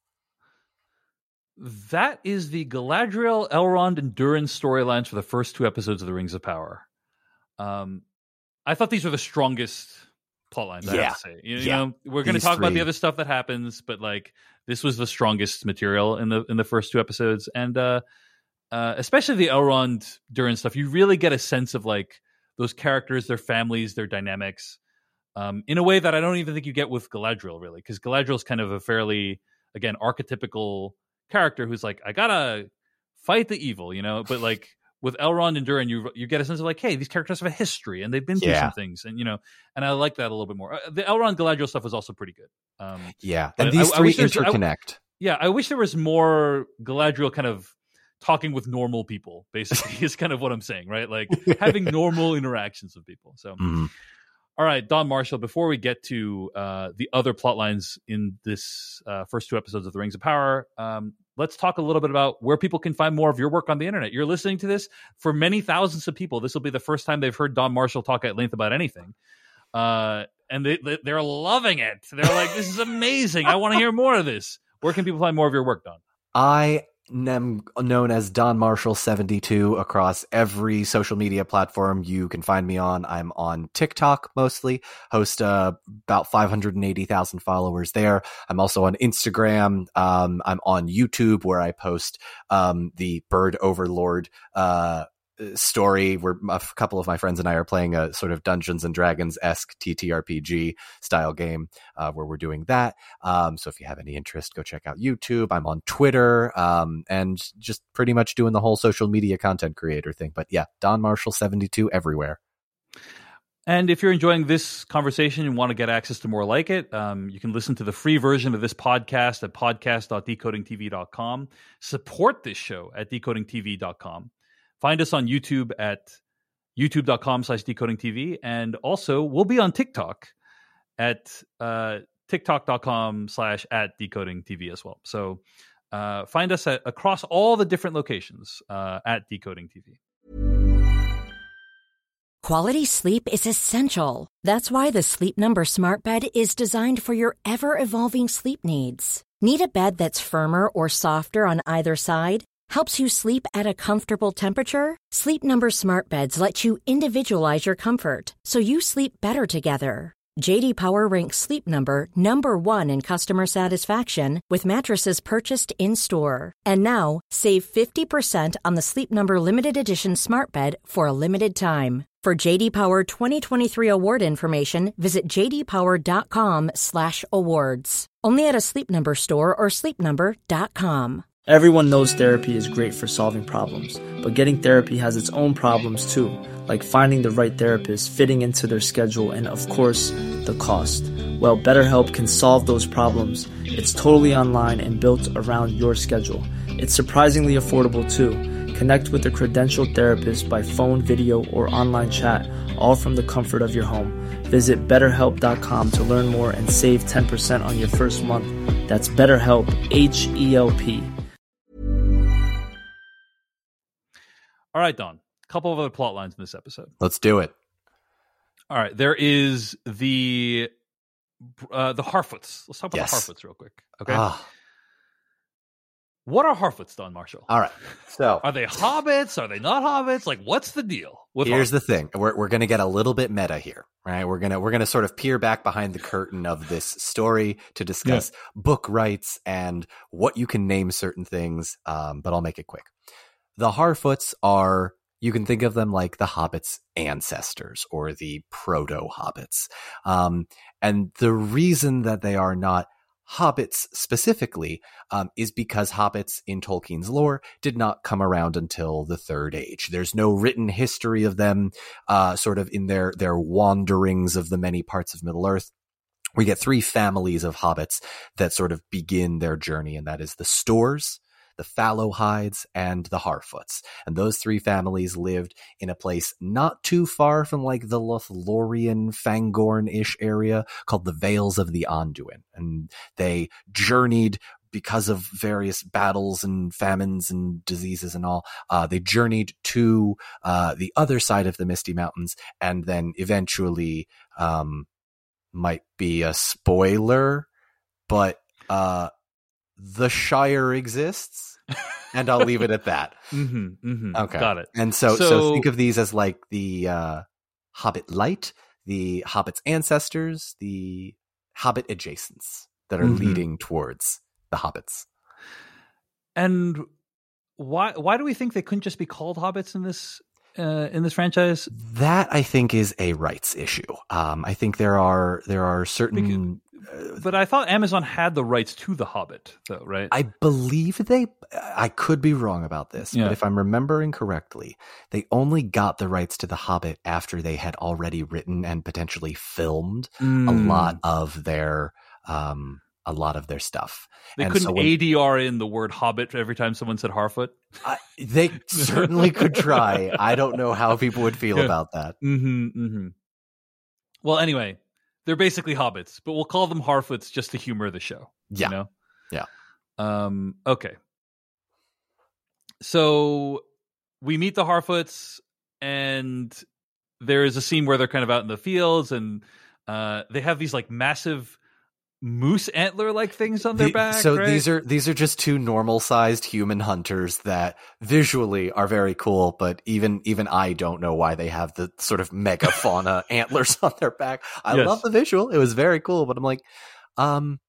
That is the Galadriel, Elrond, and Durin storylines for the first two episodes of The Rings of Power. Um, I thought these were the strongest plotlines, I yeah. have to say. You, yeah. you know, we're going to talk three. about the other stuff that happens, but like this was the strongest material in the in the first two episodes, and uh, uh, especially the Elrond Durin stuff. You really get a sense of like those characters, their families, their dynamics, um, in a way that I don't even think you get with Galadriel, really, because Galadriel is kind of a fairly, again, archetypical character who's like, I gotta fight the evil, you know, but like. With Elrond and Durin, you you get a sense of like, hey, these characters have a history and they've been through yeah. some things, and you know, and I like that a little bit more. Uh, the Elrond Galadriel stuff was also pretty good. Um, yeah, and these I, three I interconnect. I, yeah, I wish there was more Galadriel kind of talking with normal people. Basically, is kind of what I'm saying, right? Like having normal interactions with people. So, mm-hmm. All right, Don Marshall. Before we get to uh, the other plot lines in this uh, first two episodes of The Rings of Power. Um, Let's talk a little bit about where people can find more of your work on the internet. You're listening to this for many thousands of people. This will be the first time they've heard Don Marshall talk at length about anything. Uh, and they, they, they're loving it. They're like, this is amazing. I want to hear more of this. Where can people find more of your work, Don? I am known as Don Marshall seventy-two across every social media platform you can find me on. I'm on TikTok mostly, host uh, about five hundred eighty thousand followers there. I'm also on Instagram. Um, I'm on YouTube where I post um, the Bird Overlord uh, story where a couple of my friends and I are playing a sort of Dungeons and Dragons-esque T T R P G style game uh, where we're doing that. Um, so if you have any interest, go check out YouTube. I'm on Twitter um, and just pretty much doing the whole social media content creator thing. But yeah, Don Marshall seventy-two everywhere. And if you're enjoying this conversation and want to get access to more like it, um, you can listen to the free version of this podcast at podcast dot decoding t v dot com. Support this show at decoding t v dot com. Find us on YouTube at youtube dot com slash decoding t v. And also, we'll be on TikTok at uh, tiktok dot com slash at decoding t v as well. So uh, find us at, across all the different locations uh, at Decoding T V. Quality sleep is essential. That's why the Sleep Number Smart Bed is designed for your ever-evolving sleep needs. Need a bed that's firmer or softer on either side? Helps you sleep at a comfortable temperature? Sleep Number Smart Beds let you individualize your comfort so you sleep better together. J D Power ranks Sleep Number number one in customer satisfaction with mattresses purchased in-store. And now, save fifty percent on the Sleep Number Limited Edition Smart Bed for a limited time. For J D Power twenty twenty-three award information, visit j d power dot com slash awards. Only at a Sleep Number store or sleep number dot com. Everyone knows therapy is great for solving problems, but getting therapy has its own problems too, like finding the right therapist, fitting into their schedule, and of course, the cost. Well, BetterHelp can solve those problems. It's totally online and built around your schedule. It's surprisingly affordable too. Connect with a credentialed therapist by phone, video, or online chat, all from the comfort of your home. Visit better help dot com to learn more and save ten percent on your first month. That's BetterHelp, H E L P. All right, Don. A couple of other plot lines in this episode. Let's do it. All right, there is the uh, the Harfoots. Let's talk about Yes. the Harfoots real quick. Okay. Ah. What are Harfoots, Don Marshall? All right. So Are they hobbits? Are they not hobbits? Like, what's the deal with here's Harfoots? the thing. We're we're gonna get a little bit meta here, right? We're gonna we're gonna sort of peer back behind the curtain of this story to discuss book rights and what you can name certain things. Um, but I'll make it quick. The Harfoots are, you can think of them like the Hobbits' ancestors or the proto-Hobbits. Um, and the reason that they are not Hobbits specifically um, is because Hobbits in Tolkien's lore did not come around until the Third Age. There's no written history of them uh, sort of in their, their wanderings of the many parts of Middle-earth. We get three families of Hobbits that sort of begin their journey, and that is the Stores, the Fallowhides, and the Harfoots. And those three families lived in a place not too far from like the Lothlorien, Fangorn-ish area called the Vales of the Anduin. And they journeyed because of various battles and famines and diseases and all. Uh, they journeyed to uh, the other side of the Misty Mountains, and then eventually, um, might be a spoiler, but uh, the Shire exists, and I'll leave it at that. Mm-hmm, mm-hmm. Okay, Got it. And so, so, So- think of these as like the uh, Hobbit Light, the Hobbit's ancestors, the Hobbit adjacents that are Mhm. leading towards the Hobbits. And why why do we think they couldn't just be called hobbits in this uh, in this franchise? That I think is a rights issue. Um, I think there are there are certain. But I thought Amazon had the rights to the Hobbit, though, right? I believe they, I could be wrong about this, Yeah. but if I'm remembering correctly, they only got the rights to The Hobbit after they had already written and potentially filmed a Mm. lot of their, um, a lot of their stuff. They And couldn't so when- A D R in the word Hobbit every time someone said Harfoot. I, they certainly could try. I don't know how people would feel Yeah. about that. Mm-hmm, mm-hmm. Well, anyway, they're basically hobbits, but we'll call them Harfoots just to humor the show. Yeah. You know? Yeah. Um, okay. So we meet the Harfoots, and there is a scene where they're kind of out in the fields, and uh, they have these like massive moose antler like things on their The- back. so right? these are these are just two normal sized human hunters that visually are very cool, but even even I don't know why they have the sort of megafauna antlers on their back. I Yes. love the visual; it was very cool, but I'm like, um,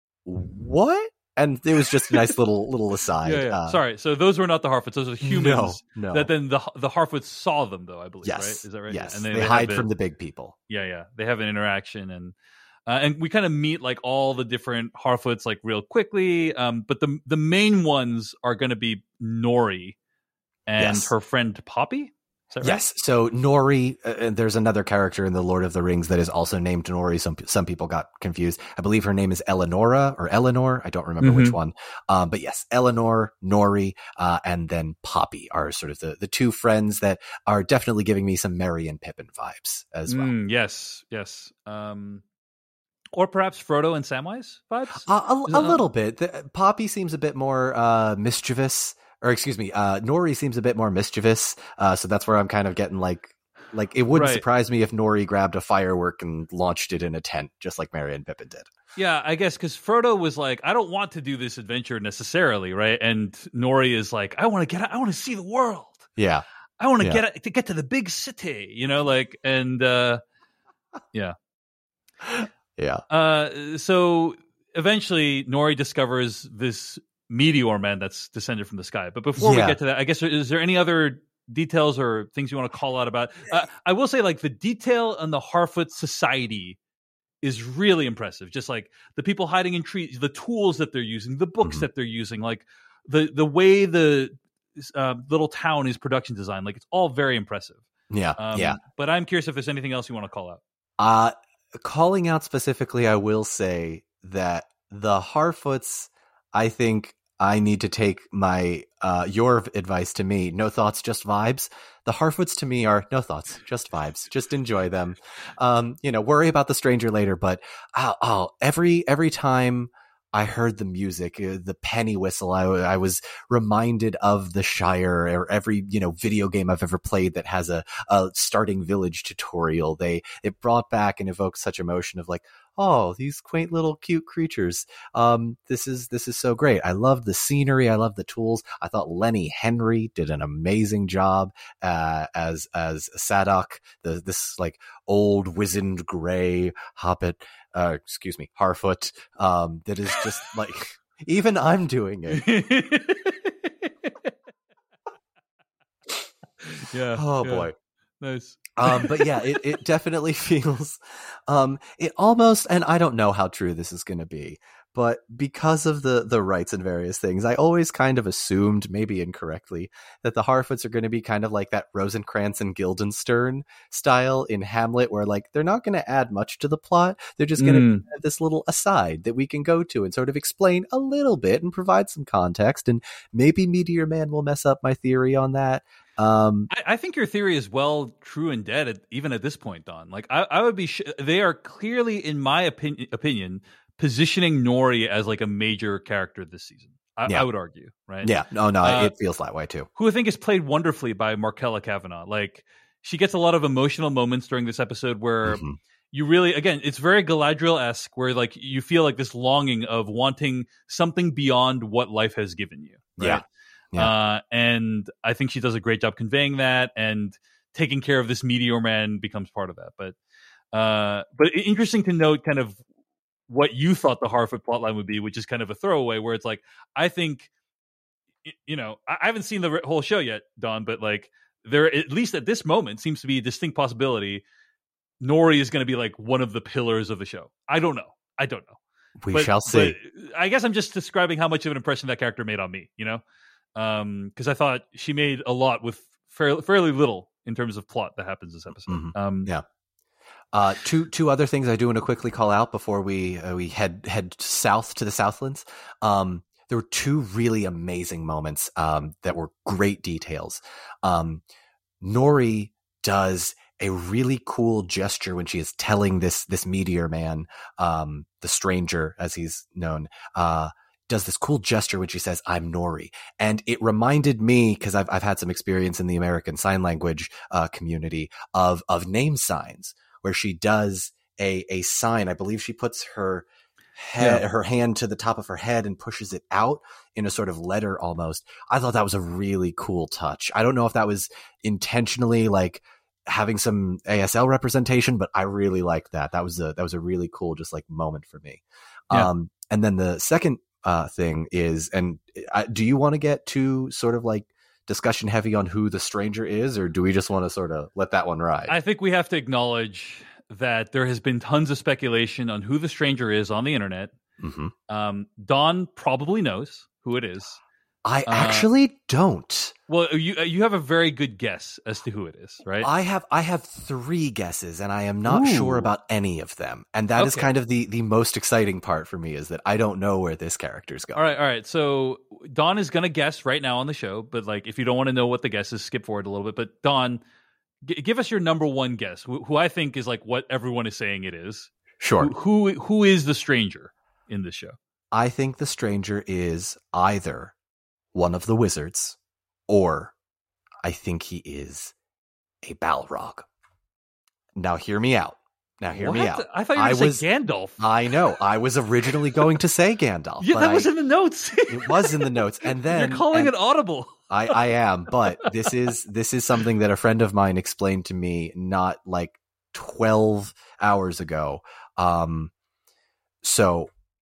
what? And it was just a nice little little aside. Yeah, yeah. Uh, Sorry. So those were not the Harfoots; those are humans. No, no. That then the the Harfoots saw them, though. I believe. yes, Right? Is that right? Yes, And they, have hide been- from the big people. Yeah, yeah. They have an interaction, and uh, and we kind of meet like all the different Harfoots like real quickly. Um, but the the main ones are going to be Nori and Yes. her friend Poppy. Is that right? Yes. So Nori, uh, and there's another character in the Lord of the Rings that is also named Nori. Some some people got confused. I believe her name is Eleonora or Eleanor. I don't remember which Mhm. one. Um, but yes, Eleanor, Nori, uh, and then Poppy are sort of the, the two friends that are definitely giving me some Merry and Pippin vibes as well. Mm, yes, yes. Um, or perhaps Frodo and Samwise vibes. Uh, a, Is a it- little bit. The, Poppy seems a bit more uh, mischievous, or excuse me, uh, Nori seems a bit more mischievous. Uh, so that's where I'm kind of getting like, like it wouldn't Right. surprise me if Nori grabbed a firework and launched it in a tent, just like Merry and Pippin did. Yeah, I guess because Frodo was like, I don't want to do this adventure necessarily, right? And Nori is like, I want to get, out, I want to see the world. Yeah, I want to Yeah. get out- to get to the big city, you know, like, and uh, yeah. yeah. Uh, so eventually, Nori discovers this meteor man that's descended from the sky. But before Yeah. we get to that, I guess is there any other details or things you want to call out about? Uh, I will say, like the detail on the Harfoot society is really impressive. Just like the people hiding in trees, the tools that they're using, the books Mhm. that they're using, like the the way the uh, little town is production designed. Like it's all very impressive. Yeah, Um, yeah. But I'm curious if there's anything else you want to call out. Uh, calling out specifically, I will say that the Harfoots, I think, I need to take my uh, your advice to me. No thoughts, just vibes. The Harfoots to me are no thoughts, just vibes. Just enjoy them. Um, you know, worry about the stranger later. But oh, oh every every time I heard the music, uh, the penny whistle, I, I was reminded of the Shire, or every, you know, video game I've ever played that has a, a starting village tutorial. They, it brought back and evoked such emotion of like, oh, these quaint little cute creatures. Um, this is, this is so great. I loved the scenery. I loved the tools. I thought Lenny Henry did an amazing job, uh, as, as Sadok, the, this like old wizened gray hobbit. Uh, excuse me, Harfoot, um, that is just like, even I'm doing it. yeah. Oh yeah. boy. Nice. um, but yeah, it, it definitely feels, um, it almost, and I don't know how true this is going to be, but because of the, the rights and various things, I always kind of assumed, maybe incorrectly, that the Harfoots are going to be kind of like that Rosencrantz and Guildenstern style in Hamlet, where like they're not going to add much to the plot. They're just going to Mm. have this little aside that we can go to and sort of explain a little bit and provide some context. And maybe Meteor Man will mess up my theory on that. Um, I, I think your theory is well true and dead, at, even at this point, Don. Like, I, I would be. Sh- they are clearly, in my opinion, opinion, positioning Nori as like a major character this season. I, Yeah. I would argue, right? yeah, no, no, Uh, it feels that way too. Who I think is played wonderfully by Markella Kavanaugh. Like, she gets a lot of emotional moments during this episode where Mhm. you really, again, it's very Galadriel-esque, where like you feel like this longing of wanting something beyond what life has given you. Right? Yeah. Yeah. Uh, and I think she does a great job conveying that, and taking care of this Meteor Man becomes part of that. But uh, but interesting to note kind of what you thought the Harfoot plotline would be, which is kind of a throwaway, where it's like, I think, y- you know, I I haven't seen the re- whole show yet, Don, but like there, at least at this moment, seems to be a distinct possibility Nori is going to be like one of the pillars of the show. I don't know. I don't know. We But- shall see. but I guess I'm just describing how much of an impression that character made on me, you know? Um, because I thought she made a lot with fairly, fairly little in terms of plot that happens this episode. Mhm. Um, Yeah. Uh, two two other things I do want to quickly call out before we uh, we head head south to the Southlands. Um, there were two really amazing moments um, that were great details. Um, Nori does a really cool gesture when she is telling this this Meteor Man, um, the stranger as he's known, uh, does this cool gesture when she says, "I'm Nori," and it reminded me, because I've I've had some experience in the American Sign Language uh, community of of name signs, where she does a a sign. I believe she puts her head, Yeah. her hand to the top of her head and pushes it out in a sort of letter almost. I thought that was a really cool touch. I don't know if that was intentionally like having some A S L representation, but I really liked that. That was a that was a really cool just like moment for me. Yeah. Um, and then the second uh, thing is, and uh, do you want to get to sort of like discussion heavy on who the stranger is, or do we just want to sort of let that one ride? I think we have to acknowledge that there has been tons of speculation on who the stranger is on the internet. hmm Um, Dawn probably knows who it is. I Uh, actually don't. Well, you uh, you have a very good guess as to who it is, right? I have I have three guesses, and I am not Ooh. sure about any of them. And that is Okay. kind of the the most exciting part for me, is that I don't know where this character's going. All right, all right. So Dawn is going to guess right now on the show, but like if you don't want to know what the guess is, skip forward a little bit. But Dawn, g- give us your number one guess, who, who I think is like what everyone is saying it is. Sure. Who, who who is the stranger in this show? I think the stranger is either one of the wizards, or I think he is a Balrog. Now hear me out. Now hear me What? out. I thought you were I going to was- say Gandalf. I know. I was originally going to say Gandalf. yeah, but that was I- in the notes. it was in the notes, and then You're calling and it audible. I, I am, but this is this is something that a friend of mine explained to me not like twelve hours ago. Um, so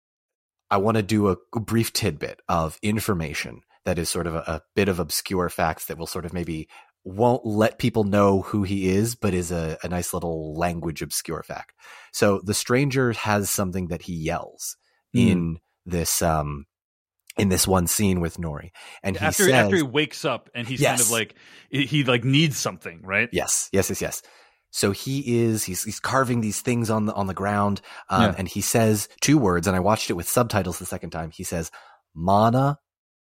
I want to do a brief tidbit of information that is sort of a, a bit of obscure facts that will sort of maybe won't let people know who he is, but is a, a nice little language obscure fact. So the stranger has something that he yells Mm. in this um in this one scene with Nori, and he after says, after he wakes up and he's kind Yes. of like he he, like needs something, right? Yes, yes, yes, yes. So he is he's he's carving these things on the on the ground, um, Yeah. and he says two words, and I watched it with subtitles the second time. He says, "Mana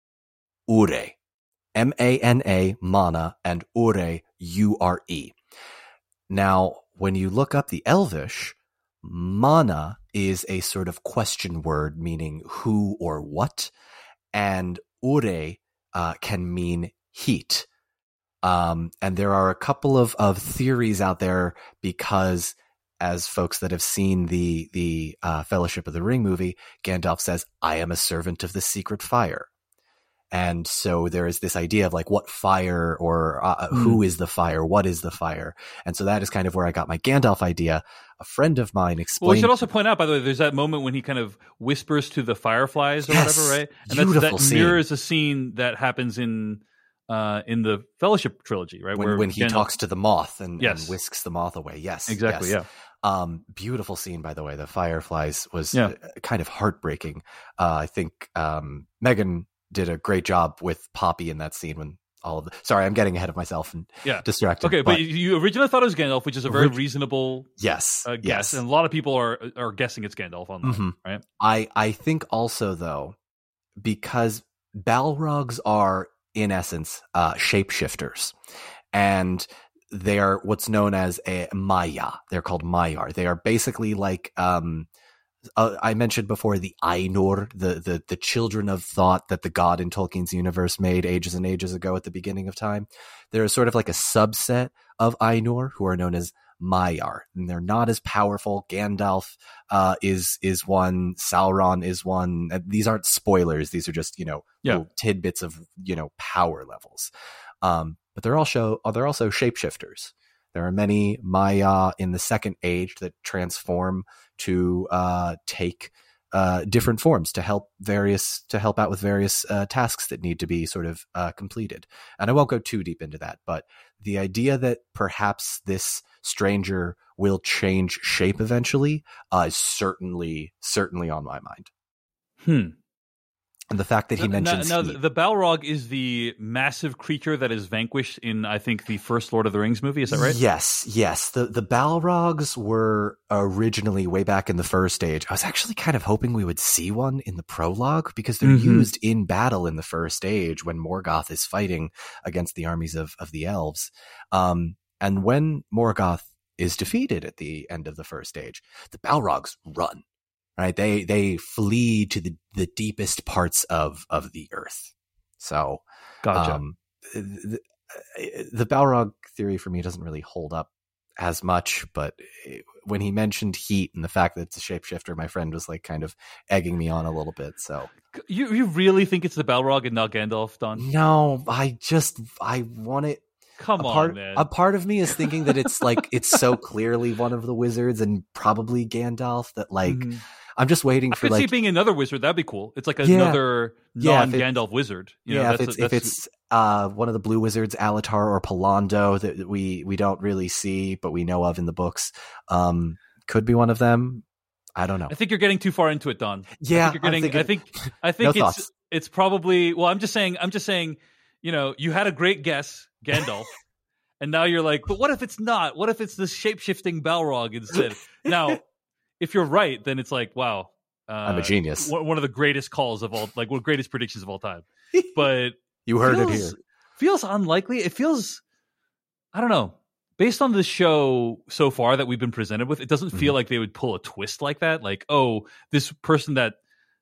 Ure. M A N A, mana, and Ure, U R E. Now, when you look up the Elvish, mana is a sort of question word meaning who or what, and Ure uh, can mean heat. Um, and there are a couple of, of theories out there because, as folks that have seen the the uh, Fellowship of the Ring movie, Gandalf says, "I am a servant of the secret fire." And so there is this idea of like what fire or uh, mm. who is the fire? What is the fire? And so that is kind of where I got my Gandalf idea. A friend of mine explained. Well, we should also point out, by the way, there's that moment when he kind of whispers to the fireflies or yes, whatever, right? And beautiful that's, that scene. mirrors a scene that happens in uh, in the Fellowship trilogy, right? When, Where when he Gandalf talks to the moth and, yes. and whisks the moth away. Yes, exactly. Yes. Yeah. Um, beautiful scene, by the way. The fireflies was Yeah. kind of heartbreaking. Uh, I think um, Megan did a great job with Poppy in that scene when all of the, sorry, I'm getting ahead of myself and yeah. distracted. Okay, but, but you originally thought it was Gandalf, which is a very orig- reasonable yes, uh, guess, yes. and a lot of people are are guessing it's Gandalf online, mm-hmm. right? I I think also though, because Balrogs are in essence uh, shapeshifters, and they are what's known as a Maya. They're called Maiar. They are basically like um. Uh, I mentioned before the Ainur, the, the the children of thought that the god in Tolkien's universe made ages and ages ago at the beginning of time. They're sort of like a subset of Ainur who are known as Maiar, and they're not as powerful. Gandalf uh, is is one. Sauron is one. These aren't spoilers. These are just you know yeah. little tidbits of you know power levels. Um, but they're also they're also shapeshifters. There are many Maya in the Second Age that transform to uh, take uh, different forms to help various to help out with various uh, tasks that need to be sort of uh, completed. And I won't go too deep into that, but the idea that perhaps this stranger will change shape eventually uh, is certainly certainly on my mind. Hmm. And the fact that he mentions now, now the Balrog is the massive creature that is vanquished in, I think, the first Lord of the Rings movie. Is that right? Yes, yes. The the Balrogs were originally way back in the first age. I was actually kind of hoping we would see one in the prologue because they're mm-hmm. used in battle in the first age when Morgoth is fighting against the armies of, of the elves. Um, and when Morgoth is defeated at the end of the first age, the Balrogs run. Right, they they flee to the, the deepest parts of, of the earth. So, gotcha. Um, the, the Balrog theory for me doesn't really hold up as much. But when he mentioned heat and the fact that it's a shapeshifter, my friend was like kind of egging me on a little bit. So, you you really think it's the Balrog and not Gandalf, Don? No, I just I want it. Come a on, part, man. A part of me is thinking that it's like it's so clearly one of the wizards and probably Gandalf that like. Mm-hmm. I'm just waiting I for could like see it being another wizard. That'd be cool. It's like yeah, another yeah, non-Gandalf wizard. You yeah, know, if that's it's, a, that's if it's uh, one of the blue wizards, Alatar or Palando, that we we don't really see, but we know of in the books, um, could be one of them. I don't know. I think you're getting too far into it, Don. Yeah, I think you're getting. thinking, I think. I think no it's thoughts. it's probably. Well, I'm just saying. I'm just saying. You know, you had a great guess, Gandalf. And now you're like, but what if it's not? What if it's this shape-shifting Balrog instead? Now, if you're right, then it's like, wow. Uh, I'm a genius. One of the greatest calls of all, like one of the greatest predictions of all time. But you heard feels, it here. Feels unlikely. It feels, I don't know. Based on the show so far that we've been presented with, it doesn't feel mm-hmm. like they would pull a twist like that. Like, oh, this person that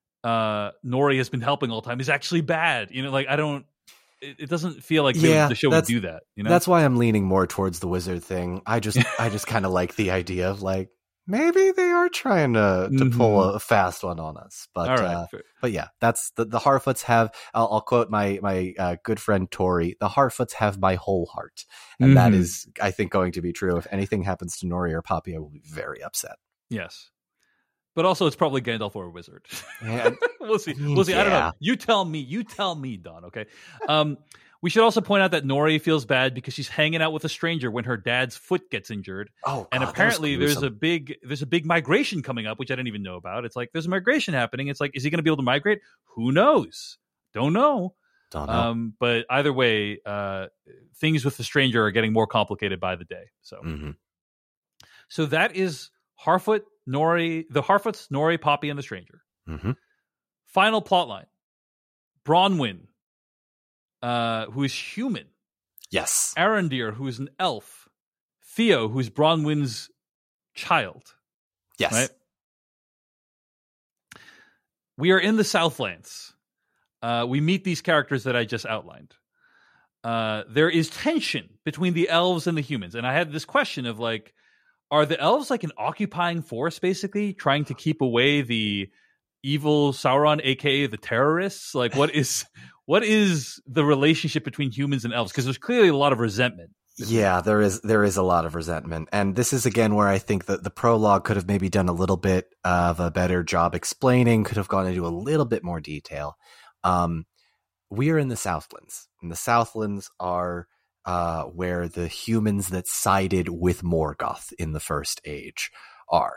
uh, Nori has been helping all the time is actually bad. You know, like I don't. It, it doesn't feel like yeah, the show would do that. You know, that's why I'm leaning more towards the wizard thing. I just, I just kind of like the idea of like. Maybe they are trying to, to mm-hmm. pull a fast one on us, but right, uh, but yeah, that's the the Harfoots have. I'll, I'll quote my my uh, good friend Tori: "The Harfoots have my whole heart," and mm-hmm. that is, I think, going to be true. If anything happens to Nori or Poppy, I will be very upset. Yes, but also it's probably Gandalf or a wizard. Yeah. we'll see. We'll see. Yeah. I don't know. You tell me. You tell me, Don. Okay. Um, we should also point out that Nori feels bad because she's hanging out with a stranger when her dad's foot gets injured. Oh, God, and apparently there's a big there's a big migration coming up, which I didn't even know about. It's like there's a migration happening. It's like, is he going to be able to migrate? Who knows? Don't know. Don't know. Um, but either way, uh, things with the stranger are getting more complicated by the day. So, mm-hmm. so that is Harfoot, Nori, the Harfoots, Nori, Poppy, and the stranger. Mm-hmm. Final plotline: Bronwyn uh, who is human. Yes. Arondir, who is an elf. Theo, who's Bronwyn's child. Yes. Right? We are in the Southlands. Uh, we meet these characters that I just outlined. Uh, there is tension between the elves and the humans. And I had this question of like, are the elves like an occupying force, basically, trying to keep away the evil Sauron, aka the terrorists? Like, what is what is the relationship between humans and elves? Because there's clearly a lot of resentment. Yeah, there is there is a lot of resentment. And this is again where I think that the prologue could have maybe done a little bit of a better job explaining, could have gone into a little bit more detail. Um, we are in the Southlands, and the Southlands are uh, where the humans that sided with Morgoth in the First Age are.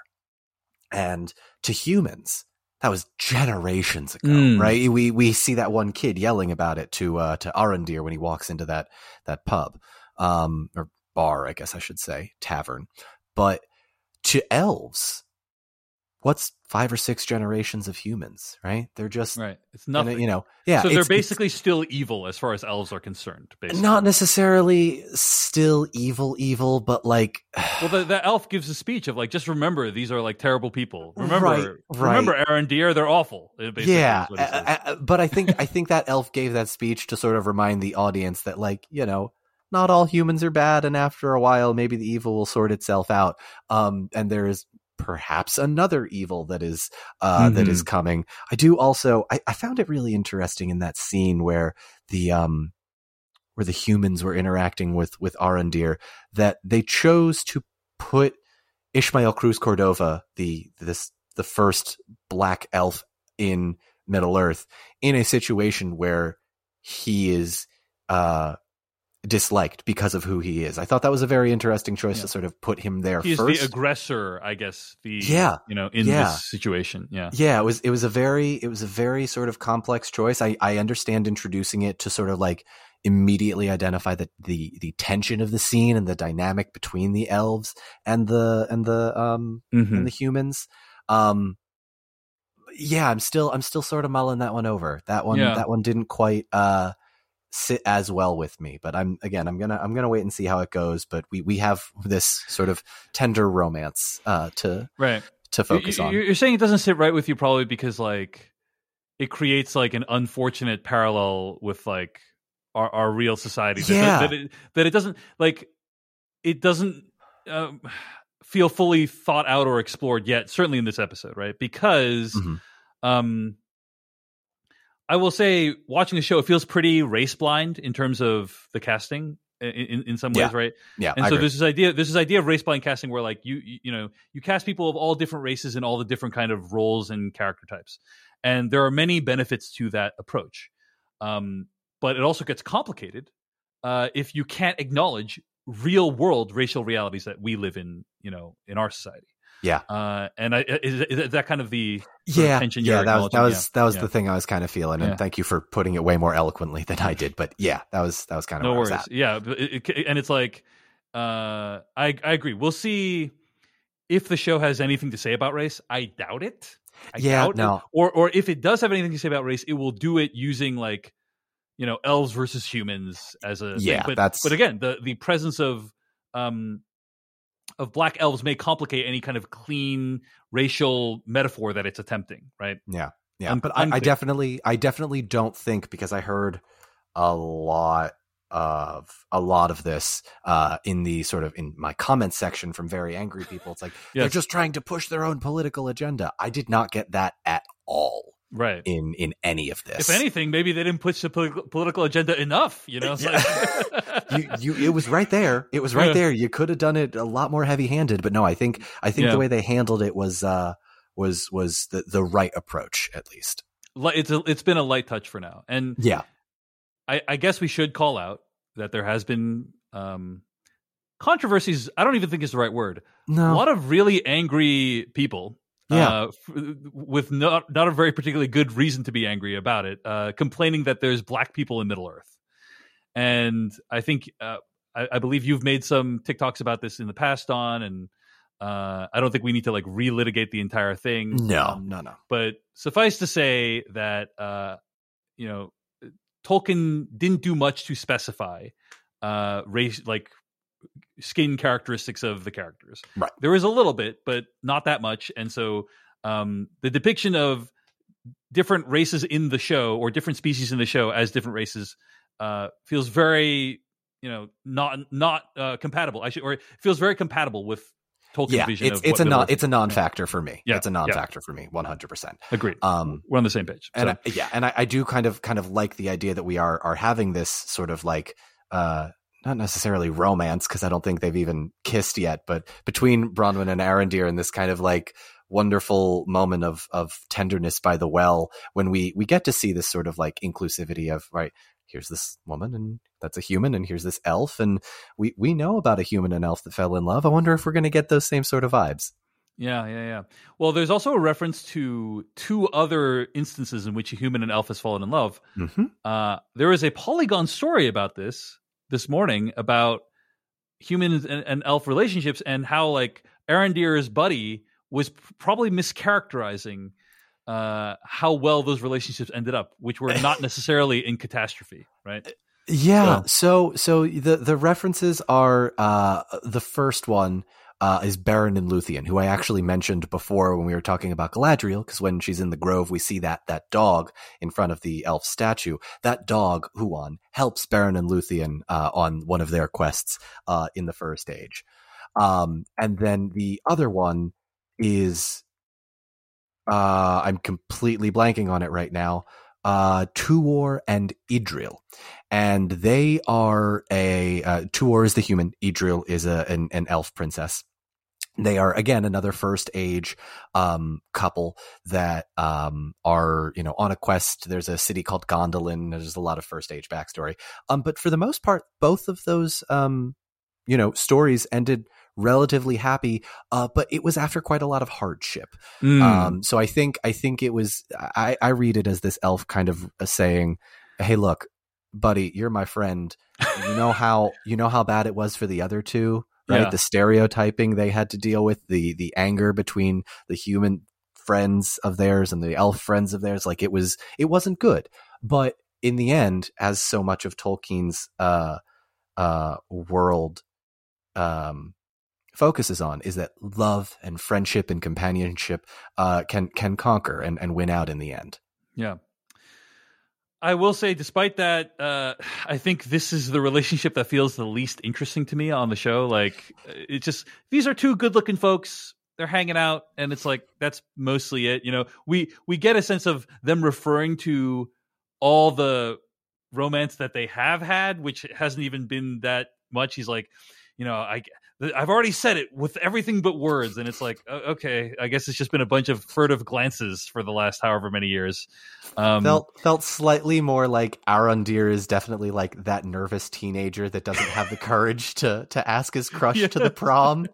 And to humans, that was generations ago, mm. right? We we see that one kid yelling about it to uh, to Arondir when he walks into that that pub. Um, or bar, I guess I should say, tavern. But to elves, what's five or six generations of humans, right? They're just, right. It's nothing, you know, yeah. So they're basically still evil as far as elves are concerned, basically. Not necessarily still evil, evil, but like. Well, the, the elf gives a speech of like, just remember, these are like terrible people. Remember, right, right. remember Arondir, they're awful. Yeah. Uh, uh, but I think, I think that elf gave that speech to sort of remind the audience that like, you know, not all humans are bad, and after a while, maybe the evil will sort itself out. Um, and there is perhaps another evil that is uh, mm-hmm. that is coming. I do also. I, I found it really interesting in that scene where the um, where the humans were interacting with with Arondir, that they chose to put Ishmael Cruz Cordova, the this the first black elf in Middle Earth, in a situation where he is. Uh, disliked because of who he is. I thought that was a very interesting choice yeah. to sort of put him there He's first. The aggressor, I guess. The yeah, you know, in yeah. this situation. Yeah. Yeah, it was it was a very it was a very sort of complex choice. I, I understand introducing it to sort of like immediately identify the, the the tension of the scene and the dynamic between the elves and the and the um mm-hmm. and the humans. Um yeah, I'm still I'm still sort of mulling that one over. That one yeah. that one didn't quite uh sit as well with me, but I'm again I'm gonna I'm gonna wait and see how it goes. But we we have this sort of tender romance uh to right to focus you, on. You're saying it doesn't sit right with you probably because like it creates like an unfortunate parallel with like our, our real society that, yeah. that, it, that it doesn't like it doesn't um, feel fully thought out or explored yet, certainly in this episode, right? Because mm-hmm. um I will say, watching the show, it feels pretty race blind in terms of the casting, in, in, in some ways, yeah. right? Yeah. And I so agree. there's this idea, there's this idea of race blind casting where, like, you, you you know, you cast people of all different races and all the different kind of roles and character types, and there are many benefits to that approach. Um, but it also gets complicated uh, if you can't acknowledge real world racial realities that we live in, you know, in our society. Yeah, uh, and I, is, is that kind of the yeah, tension yeah, you're that was that was yeah. that was yeah. the thing I was kind of feeling, and yeah. thank you for putting it way more eloquently than I did. But yeah, that was that was kind of no where worries. I was at. Yeah, it, it, and it's like uh, I I agree. We'll see if the show has anything to say about race. I doubt it. I yeah, doubt no, it. or or if it does have anything to say about race, it will do it using like you know elves versus humans as a yeah. thing. But, that's but again, the the presence of um. of black elves may complicate any kind of clean racial metaphor that it's attempting, right? Yeah, yeah. Un- but I, I definitely, I definitely don't think, because I heard a lot of a lot of this uh, in the sort of in my comment section from very angry people. It's like yes. they're just trying to push their own political agenda. I did not get that at all. Right. In in any of this. If anything, maybe they didn't push the politi- political agenda enough, you know? Yeah. Like... you, you, it was right there. It was right yeah. there. You could have done it a lot more heavy handed, but no, I think, I think yeah. the way they handled it was, uh, was, was the, the right approach, at least. It's a, it's been a light touch for now. And yeah, I, I guess we should call out that there has been, um, controversies. I don't even think is the right word. No. A lot of really angry people. Yeah. Uh, f- with not not a very particularly good reason to be angry about it, uh, complaining that there's black people in Middle Earth, and I think uh, I, I believe you've made some TikToks about this in the past, on, and uh, I don't think we need to like relitigate the entire thing. No, um, no, no. But suffice to say that uh, you know Tolkien didn't do much to specify uh, race, like skin characteristics of the characters. Right. There was a little bit, but not that much. And so um, the depiction of different races in the show, or different species in the show as different races, uh, feels very, you know, not not uh, compatible. I should, or it feels very compatible with Tolkien's yeah, vision. It's of it's what a non Middle-earth it's a non-factor for me. Yeah, it's a non-factor yeah. for me, one hundred percent. Agreed. Um, We're on the same page. And So. I, yeah, and I, I do kind of kind of like the idea that we are are having this sort of like uh, not necessarily romance, because I don't think they've even kissed yet, but between Bronwyn and Arondir, and this kind of like wonderful moment of of tenderness by the well, when we we get to see this sort of like inclusivity of, right, here's this woman and that's a human, and here's this elf, and we we know about a human and elf that fell in love. I wonder if we're going to get those same sort of vibes. Yeah, yeah, yeah. Well, there's also a reference to two other instances in which a human and elf has fallen in love. Mm-hmm. Uh, there is a Polygon story about this this morning, about humans and, and elf relationships, and how like Arondir's buddy was p- probably mischaracterizing uh, how well those relationships ended up, which were not necessarily in catastrophe, right? Yeah. So, so, so the, the references are, uh, the first one, uh, is Beren and Luthien, who I actually mentioned before when we were talking about Galadriel, because when she's in the grove, we see that, that dog in front of the elf statue. That dog, Huan, helps Beren and Luthien, uh, on one of their quests, uh, in the First Age. Um, and then the other one is, uh, I'm completely blanking on it right now. Uh, Tuor and Idril, and they are a, uh, Tuor is the human, Idril is a, an, an elf princess. They are, again, another First Age, um, couple that, um, are, you know, on a quest. There's a city called Gondolin. There's a lot of First Age backstory. Um, but for the most part, both of those, um, you know, stories ended relatively happy, uh, but it was after quite a lot of hardship. Mm. Um, so I think, I think it was, I, I read it as this elf kind of saying, hey, look, buddy, you're my friend. You know how, you know how bad it was for the other two, right? Yeah. The stereotyping they had to deal with, the, the anger between the human friends of theirs and the elf friends of theirs. Like it was, it wasn't good, but in the end, as so much of Tolkien's, uh, uh, world, um, focuses on, is that love and friendship and companionship uh, can can conquer and, and win out in the end. Yeah. I will say, despite that, uh, I think this is the relationship that feels the least interesting to me on the show. Like, it just, these are two good looking folks. They're hanging out, and it's like, that's mostly it. You know, we, we get a sense of them referring to all the romance that they have had, which hasn't even been that much. He's like, you know, I, I've already said it with everything but words. And it's like, okay, I guess it's just been a bunch of furtive glances for the last however many years. Um, felt felt slightly more like Arondir is definitely like that nervous teenager that doesn't have the courage to to ask his crush yeah. to the prom.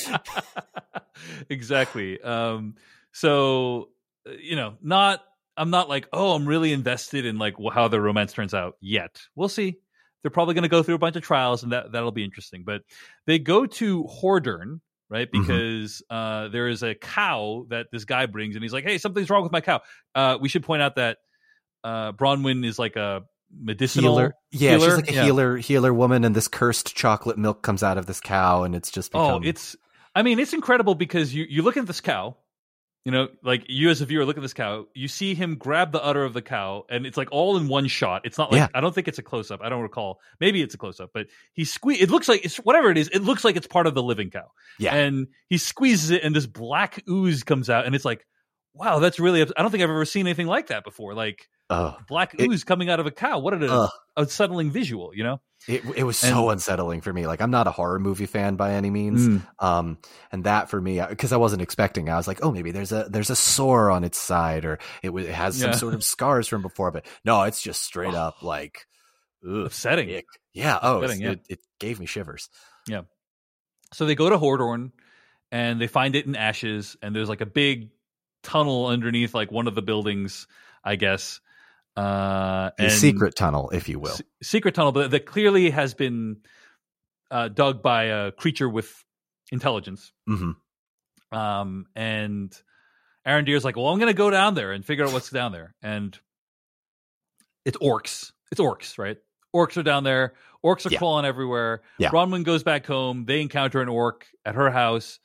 Exactly. Um, so, you know, not, I'm not like, oh, I'm really invested in like how the romance turns out yet. We'll see. They're probably going to go through a bunch of trials, and that, that'll be interesting. But they go to Hordern, right? Because mm-hmm. uh, there is a cow that this guy brings, and he's like, hey, something's wrong with my cow. Uh, we should point out that uh, Bronwyn is like a medicinal healer. Yeah, healer. she's like a yeah. healer healer woman, and this cursed chocolate milk comes out of this cow, and it's just become... Oh, it's... I mean, it's incredible because you, you look at this cow, you know, like you as a viewer look at this cow, you see him grab the udder of the cow, and it's like all in one shot. It's not like, yeah. I don't think it's a close up. I don't recall. Maybe it's a close up, but he squeeze. It looks like it's whatever it is. It looks like it's part of the living cow. Yeah. And he squeezes it, and this black ooze comes out, and it's like, wow, that's really, I don't think I've ever seen anything like that before. Like uh, black it, ooze coming out of a cow. What an uh, unsettling visual, you know? It it was so and, unsettling for me. Like, I'm not a horror movie fan by any means. Mm. Um, and that for me, because I wasn't expecting, I was like, oh, maybe there's a there's a sore on its side, or it, it has some yeah. sort of scars from before. But no, it's just straight up like ugh, upsetting. Ick. Yeah. Oh, upsetting, yeah. It, it gave me shivers. Yeah. So they go to Hordorn, and they find it in ashes, and there's like a big tunnel underneath like one of the buildings, I guess. Uh, a and secret tunnel, if you will. S- secret tunnel, but that clearly has been uh, dug by a creature with intelligence. Mm-hmm. Um, and Arondir's like, well, I'm going to go down there and figure out what's down there. And it's orcs. it's orcs, right? Orcs are down there. Orcs are Yeah. crawling everywhere. Yeah. Bronwyn goes back home. They encounter an orc at her house.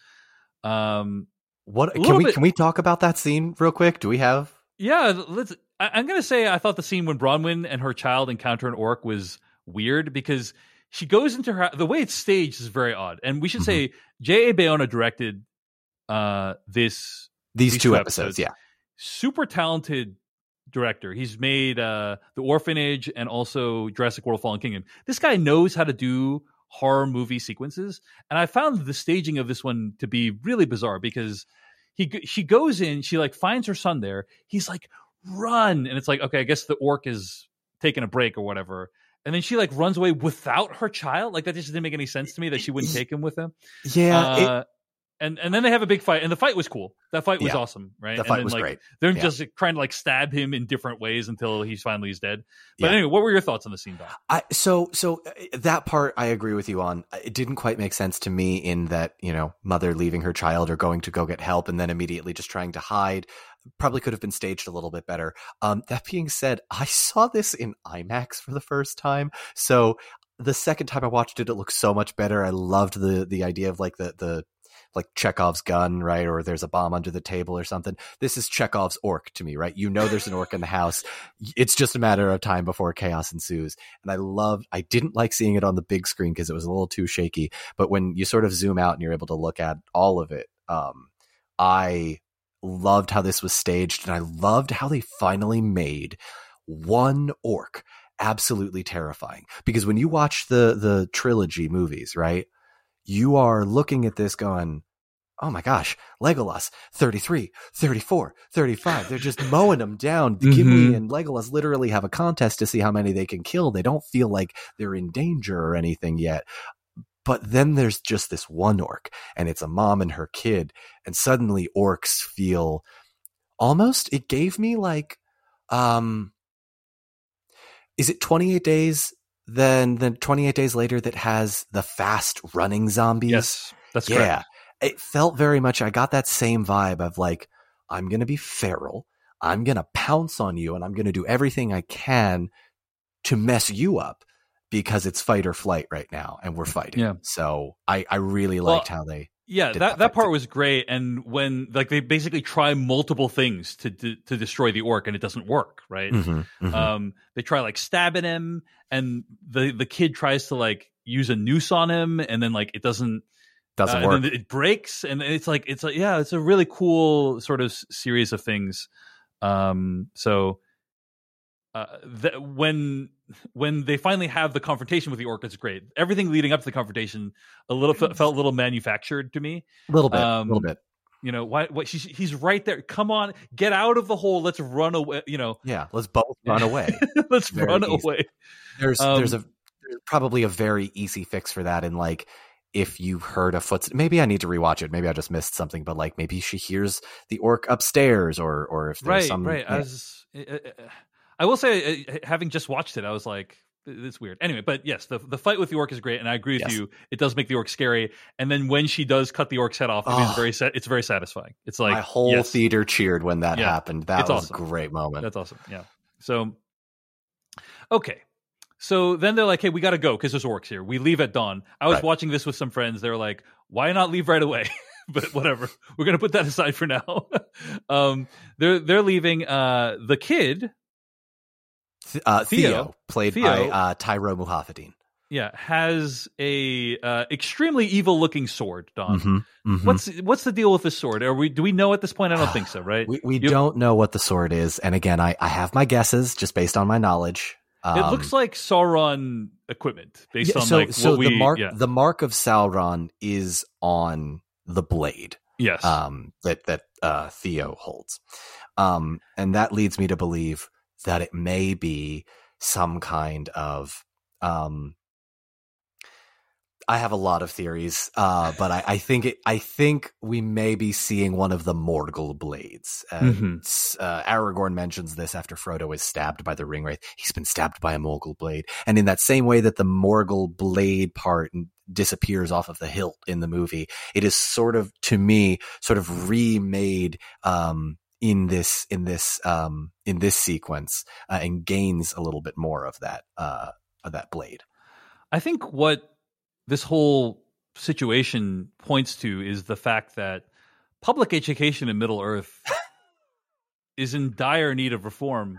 Um, What a can little we bit- can we talk about that scene real quick? Do we have? yeah, let's. I, I'm gonna say I thought the scene when Bronwyn and her child encounter an orc was weird because she goes into her. The way it's staged is very odd, and we should Mhm. say J A. Bayona directed uh, this These, these two, two episodes, episodes. yeah. Super talented director. He's made uh, The Orphanage and also Jurassic World: Fallen Kingdom. This guy knows how to do horror movie sequences, and I found the staging of this one to be really bizarre because he she goes in, she like finds her son there. He's like, run, and it's like, okay, I guess the orc is taking a break or whatever. And then she like runs away without her child. Like that just didn't make any sense to me that she wouldn't take him with him. Yeah, Uh, and and then they have a big fight, and the fight was cool. That fight was Yeah. awesome, right? The and fight then, was like, great. They're Yeah. just like, trying to like stab him in different ways until he's finally is dead. But Yeah. anyway, what were your thoughts on the scene, Don? I so so uh, that part I agree with you on. It didn't quite make sense to me in that, you know, mother leaving her child or going to go get help and then immediately just trying to hide. Probably could have been staged a little bit better. Um, that being said, I saw this in IMAX for the first time. So the second time I watched it, it looked so much better. I loved the the idea of like the the like Chekhov's gun, right? Or there's a bomb under the table or something. This is Chekhov's orc to me, right? You know there's an orc in the house. It's just a matter of time before chaos ensues. And I loved, I didn't like seeing it on the big screen because it was a little too shaky. But when you sort of zoom out and you're able to look at all of it, um, I loved how this was staged. And I loved how they finally made one orc absolutely terrifying. Because when you watch the the trilogy movies, right? You are looking at this going, oh my gosh, Legolas, thirty-three, thirty-four, thirty-five. They're just mowing them down. Mhm. Gimli and Legolas literally have a contest to see how many they can kill. They don't feel like they're in danger or anything yet. But then there's just this one orc, and it's a mom and her kid. And suddenly orcs feel almost, it gave me like, um, is it twenty-eight days? Then, then twenty-eight days later that has the fast running zombies. Yes, that's yeah. correct. It felt very much, I got that same vibe of like, I'm going to be feral. I'm going to pounce on you and I'm going to do everything I can to mess you up because it's fight or flight right now. And we're fighting. Yeah. So I, I really Well, liked how they, Yeah, did that, that that fight part too. was great. And when like they basically try multiple things to to, to destroy the orc and it doesn't work, right? Mhm, mhm. Um, they try like stabbing him, and the the kid tries to like use a noose on him, and then like it doesn't doesn't uh, work. And then it breaks, and it's like it's like yeah, it's a really cool sort of s- series of things. Um, so uh, th- when when they finally have the confrontation with the orc, it's great. Everything leading up to the confrontation a little fe- felt a little manufactured to me. a little bit, a um, little bit. You know, why? What? She's, he's right there. Come on, get out of the hole. Let's run away. You know, Yeah. Let's both run away. let's Very run easy. away. There's Um, there's a there's probably a very easy fix for that. And like, if you heard a foot, maybe I need to rewatch it. Maybe I just missed something. But like, maybe she hears the orc upstairs, or or if there's Right, some right. yeah. As uh, uh, I will say, uh, having just watched it, I was like, it's weird. Anyway, but yes, the the fight with the orc is great, and I agree with Yes. you. It does make the orc scary, and then when she does cut the orc's head off, it is Oh. very sa- it's very satisfying. It's like My whole yes, theater cheered when that Yeah, happened. That it's was awesome. a great moment. That's awesome. Yeah. So, okay. So then they're like, hey, we got to go because there's orcs here. We leave at dawn. I was Right. watching this with some friends. They were like, why not leave right away? But whatever. We're going to put that aside for now. um, they're, they're leaving. Uh, the kid, Th- uh, Theo, Theo. played Theo. by uh, Tyro Muhaffadine. yeah, has a uh, extremely evil looking sword, Don. Mhm, mhm. What's what's the deal with this sword? Are we do we know at this point? I don't think so, right? we we You- don't know what the sword is, and again, I I have my guesses just based on my knowledge. It Um, looks like Sauron equipment based yeah, on so like so what we the mark yeah. the mark of Sauron is on the blade. yes. um, that that uh, Theo holds, um, and that leads me to believe that it may be some kind of. Um, I have a lot of theories, uh, but I, I think it, I think we may be seeing one of the Morgul blades. And, Mhm. uh, Aragorn mentions this after Frodo is stabbed by the Ringwraith. He's been stabbed by a Morgul blade, and in that same way that the Morgul blade part disappears off of the hilt in the movie, it is sort of, to me, sort of remade um, in this in this um, in this sequence uh, and gains a little bit more of that uh, of that blade. I think what this whole situation points to is the fact that public education in Middle Earth is in dire need of reform,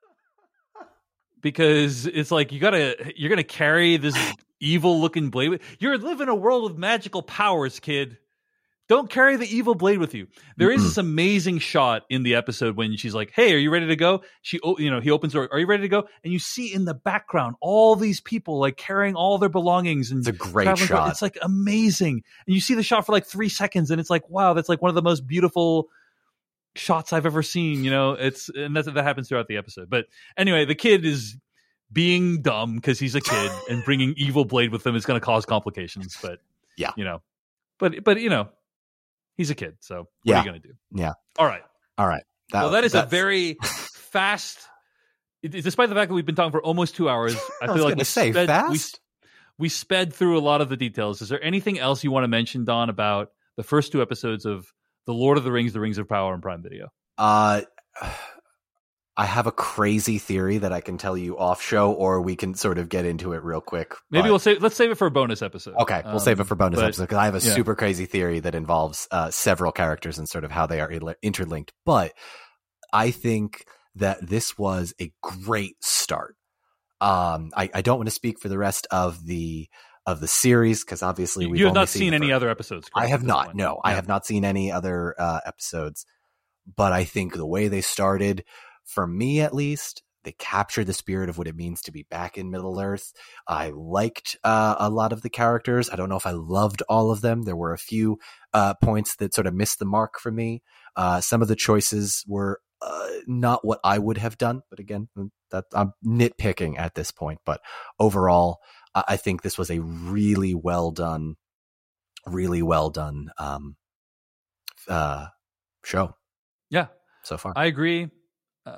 because it's like you gotta you're gonna carry this evil looking blade. You're living in a world of magical powers, kid. Don't carry the evil blade with you. There is this amazing shot in the episode when she's like, "Hey, are you ready to go?" She, you know, he opens the door. Are you ready to go? And you see in the background all these people like carrying all their belongings. And it's a great shot. It's like amazing. And you see the shot for like three seconds, and it's like, wow, that's like one of the most beautiful shots I've ever seen. You know, it's and that's, that happens throughout the episode. But anyway, the kid is being dumb because he's a kid, and bringing evil blade with him is going to cause complications. But yeah, you know, but but you know. He's a kid, so what yeah. are you going to do? Yeah. All right. All right. That, well, that is that's... a very fast. Despite the fact that we've been talking for almost two hours, I, I feel like we say sped, fast. We, we sped through a lot of the details. Is there anything else you want to mention, Don, about the first two episodes of The Lord of the Rings: The Rings of Power on Prime Video? Uh, I have a crazy theory that I can tell you off show, or we can sort of get into it real quick. Maybe but... we'll save. Let's save it for a bonus episode. Okay, we'll um, save it for bonus but, episode because I have a yeah. super crazy theory that involves uh, several characters and sort of how they are interlinked. But I think that this was a great start. Um, I, I don't want to speak for the rest of the of the series because obviously we've you have only not seen, seen any for... other episodes. I have not. Point. No, yeah. I have not seen any other uh, episodes. But I think the way they started, for me at least, they captured the spirit of what it means to be back in Middle Earth. I liked uh, a lot of the characters. I don't know if I loved all of them. There were a few uh, points that sort of missed the mark for me. Uh, some of the choices were uh, not what I would have done. But again, that I'm nitpicking at this point. But overall, I think this was a really well done, really well done um, uh, show. Yeah. So far. I agree. Uh,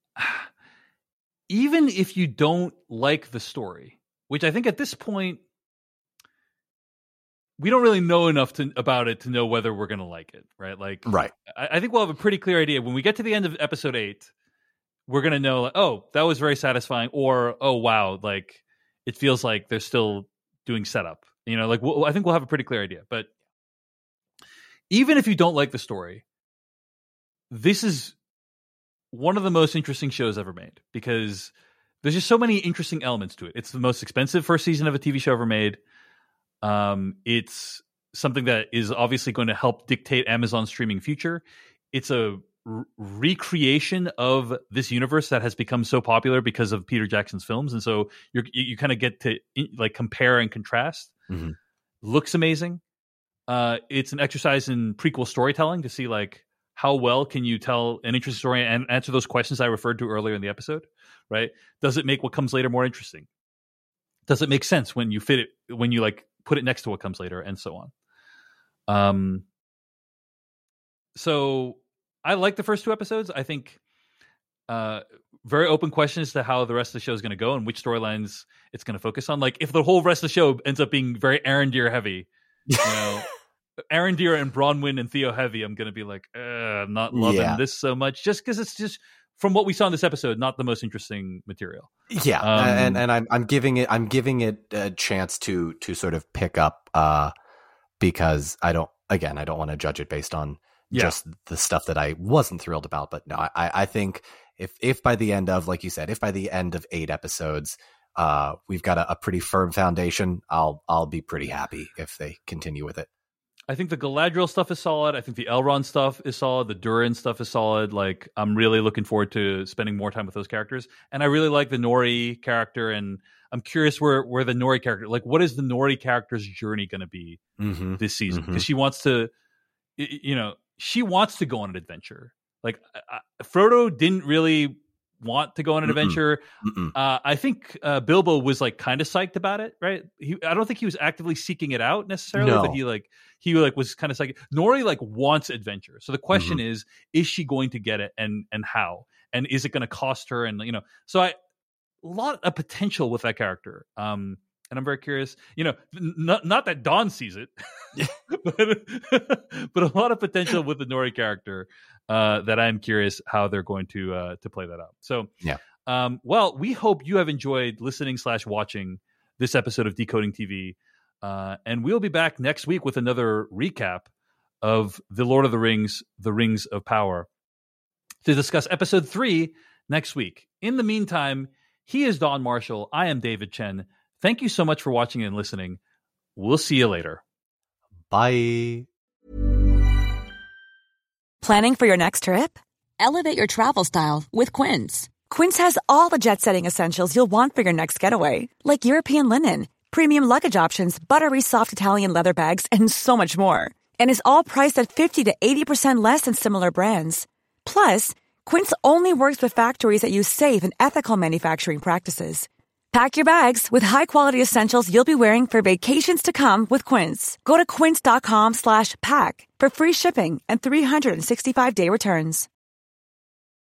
even if you don't like the story, which I think at this point, we don't really know enough to, about it to know whether we're going to like it, right? Like, right. I, I think we'll have a pretty clear idea. When we get to the end of episode eight, we're going to know, like, oh, that was very satisfying, or, oh, wow, like, it feels like they're still doing setup. You know, like, we'll, I think we'll have a pretty clear idea. But even if you don't like the story, this is one of the most interesting shows ever made because there's just so many interesting elements to it. It's the most expensive first season of a T V show ever made. Um, it's something that is obviously going to help dictate Amazon's streaming future. It's a r- recreation of this universe that has become so popular because of Peter Jackson's films. And so you're, you, you kind of get to like compare and contrast. Mm-hmm. Looks amazing. Uh, it's an exercise in prequel storytelling to see like, how well can you tell an interesting story and answer those questions I referred to earlier in the episode, right? Does it make what comes later more interesting? Does it make sense when you fit it, when you like put it next to what comes later, and so on? Um, so I like the first two episodes. I think uh, very open questions as to how the rest of the show is going to go and which storylines it's going to focus on. Like if the whole rest of the show ends up being very Arondir heavy, you know, Arondir and Bronwyn and Theo heavy, I'm going to be like, uh, I'm not loving yeah. this so much, just because it's just from what we saw in this episode, not the most interesting material. Yeah, um, and and I'm I'm giving it I'm giving it a chance to to sort of pick up uh, because I don't again I don't want to judge it based on yeah. just the stuff that I wasn't thrilled about. But no, I I think if if by the end of, like you said, if by the end of eight episodes, uh, we've got a, a pretty firm foundation, I'll I'll be pretty happy if they continue with it. I think the Galadriel stuff is solid. I think the Elrond stuff is solid. The Durin stuff is solid. Like, I'm really looking forward to spending more time with those characters. And I really like the Nori character. And I'm curious where, where the Nori character, like, what is the Nori character's journey going to be mm-hmm. this season? Because mm-hmm. she wants to, you know, she wants to go on an adventure. Like, I, Frodo didn't really want to go on an Mm-mm. adventure. Mm-mm. Uh, I think uh, Bilbo was like kind of psyched about it, right? He, I don't think he was actively seeking it out necessarily, no. but he like he like was kind of psyched. Nori like wants adventure, so the question mm-hmm. is: is she going to get it, and and how, and is it going to cost her? And you know, so I a lot of potential with that character. Um, and I'm very curious. You know, not not that Dawn sees it, but but a lot of potential with the Nori character uh, that I'm curious how they're going to uh, to play that out. So yeah. Um, well, we hope you have enjoyed listening slash watching this episode of Decoding T V, uh, and we'll be back next week with another recap of The Lord of the Rings: The Rings of Power to discuss episode three next week. In the meantime, he is Don Marshall. I am David Chen. Thank you so much for watching and listening. We'll see you later. Bye. Planning for your next trip? Elevate your travel style with Quince. Quince has all the jet-setting essentials you'll want for your next getaway, like European linen, premium luggage options, buttery soft Italian leather bags, and so much more. And is all priced at fifty to eighty percent less than similar brands. Plus, Quince only works with factories that use safe and ethical manufacturing practices. Pack your bags with high-quality essentials you'll be wearing for vacations to come with Quince. Go to quince.com slash pack for free shipping and three sixty-five day returns.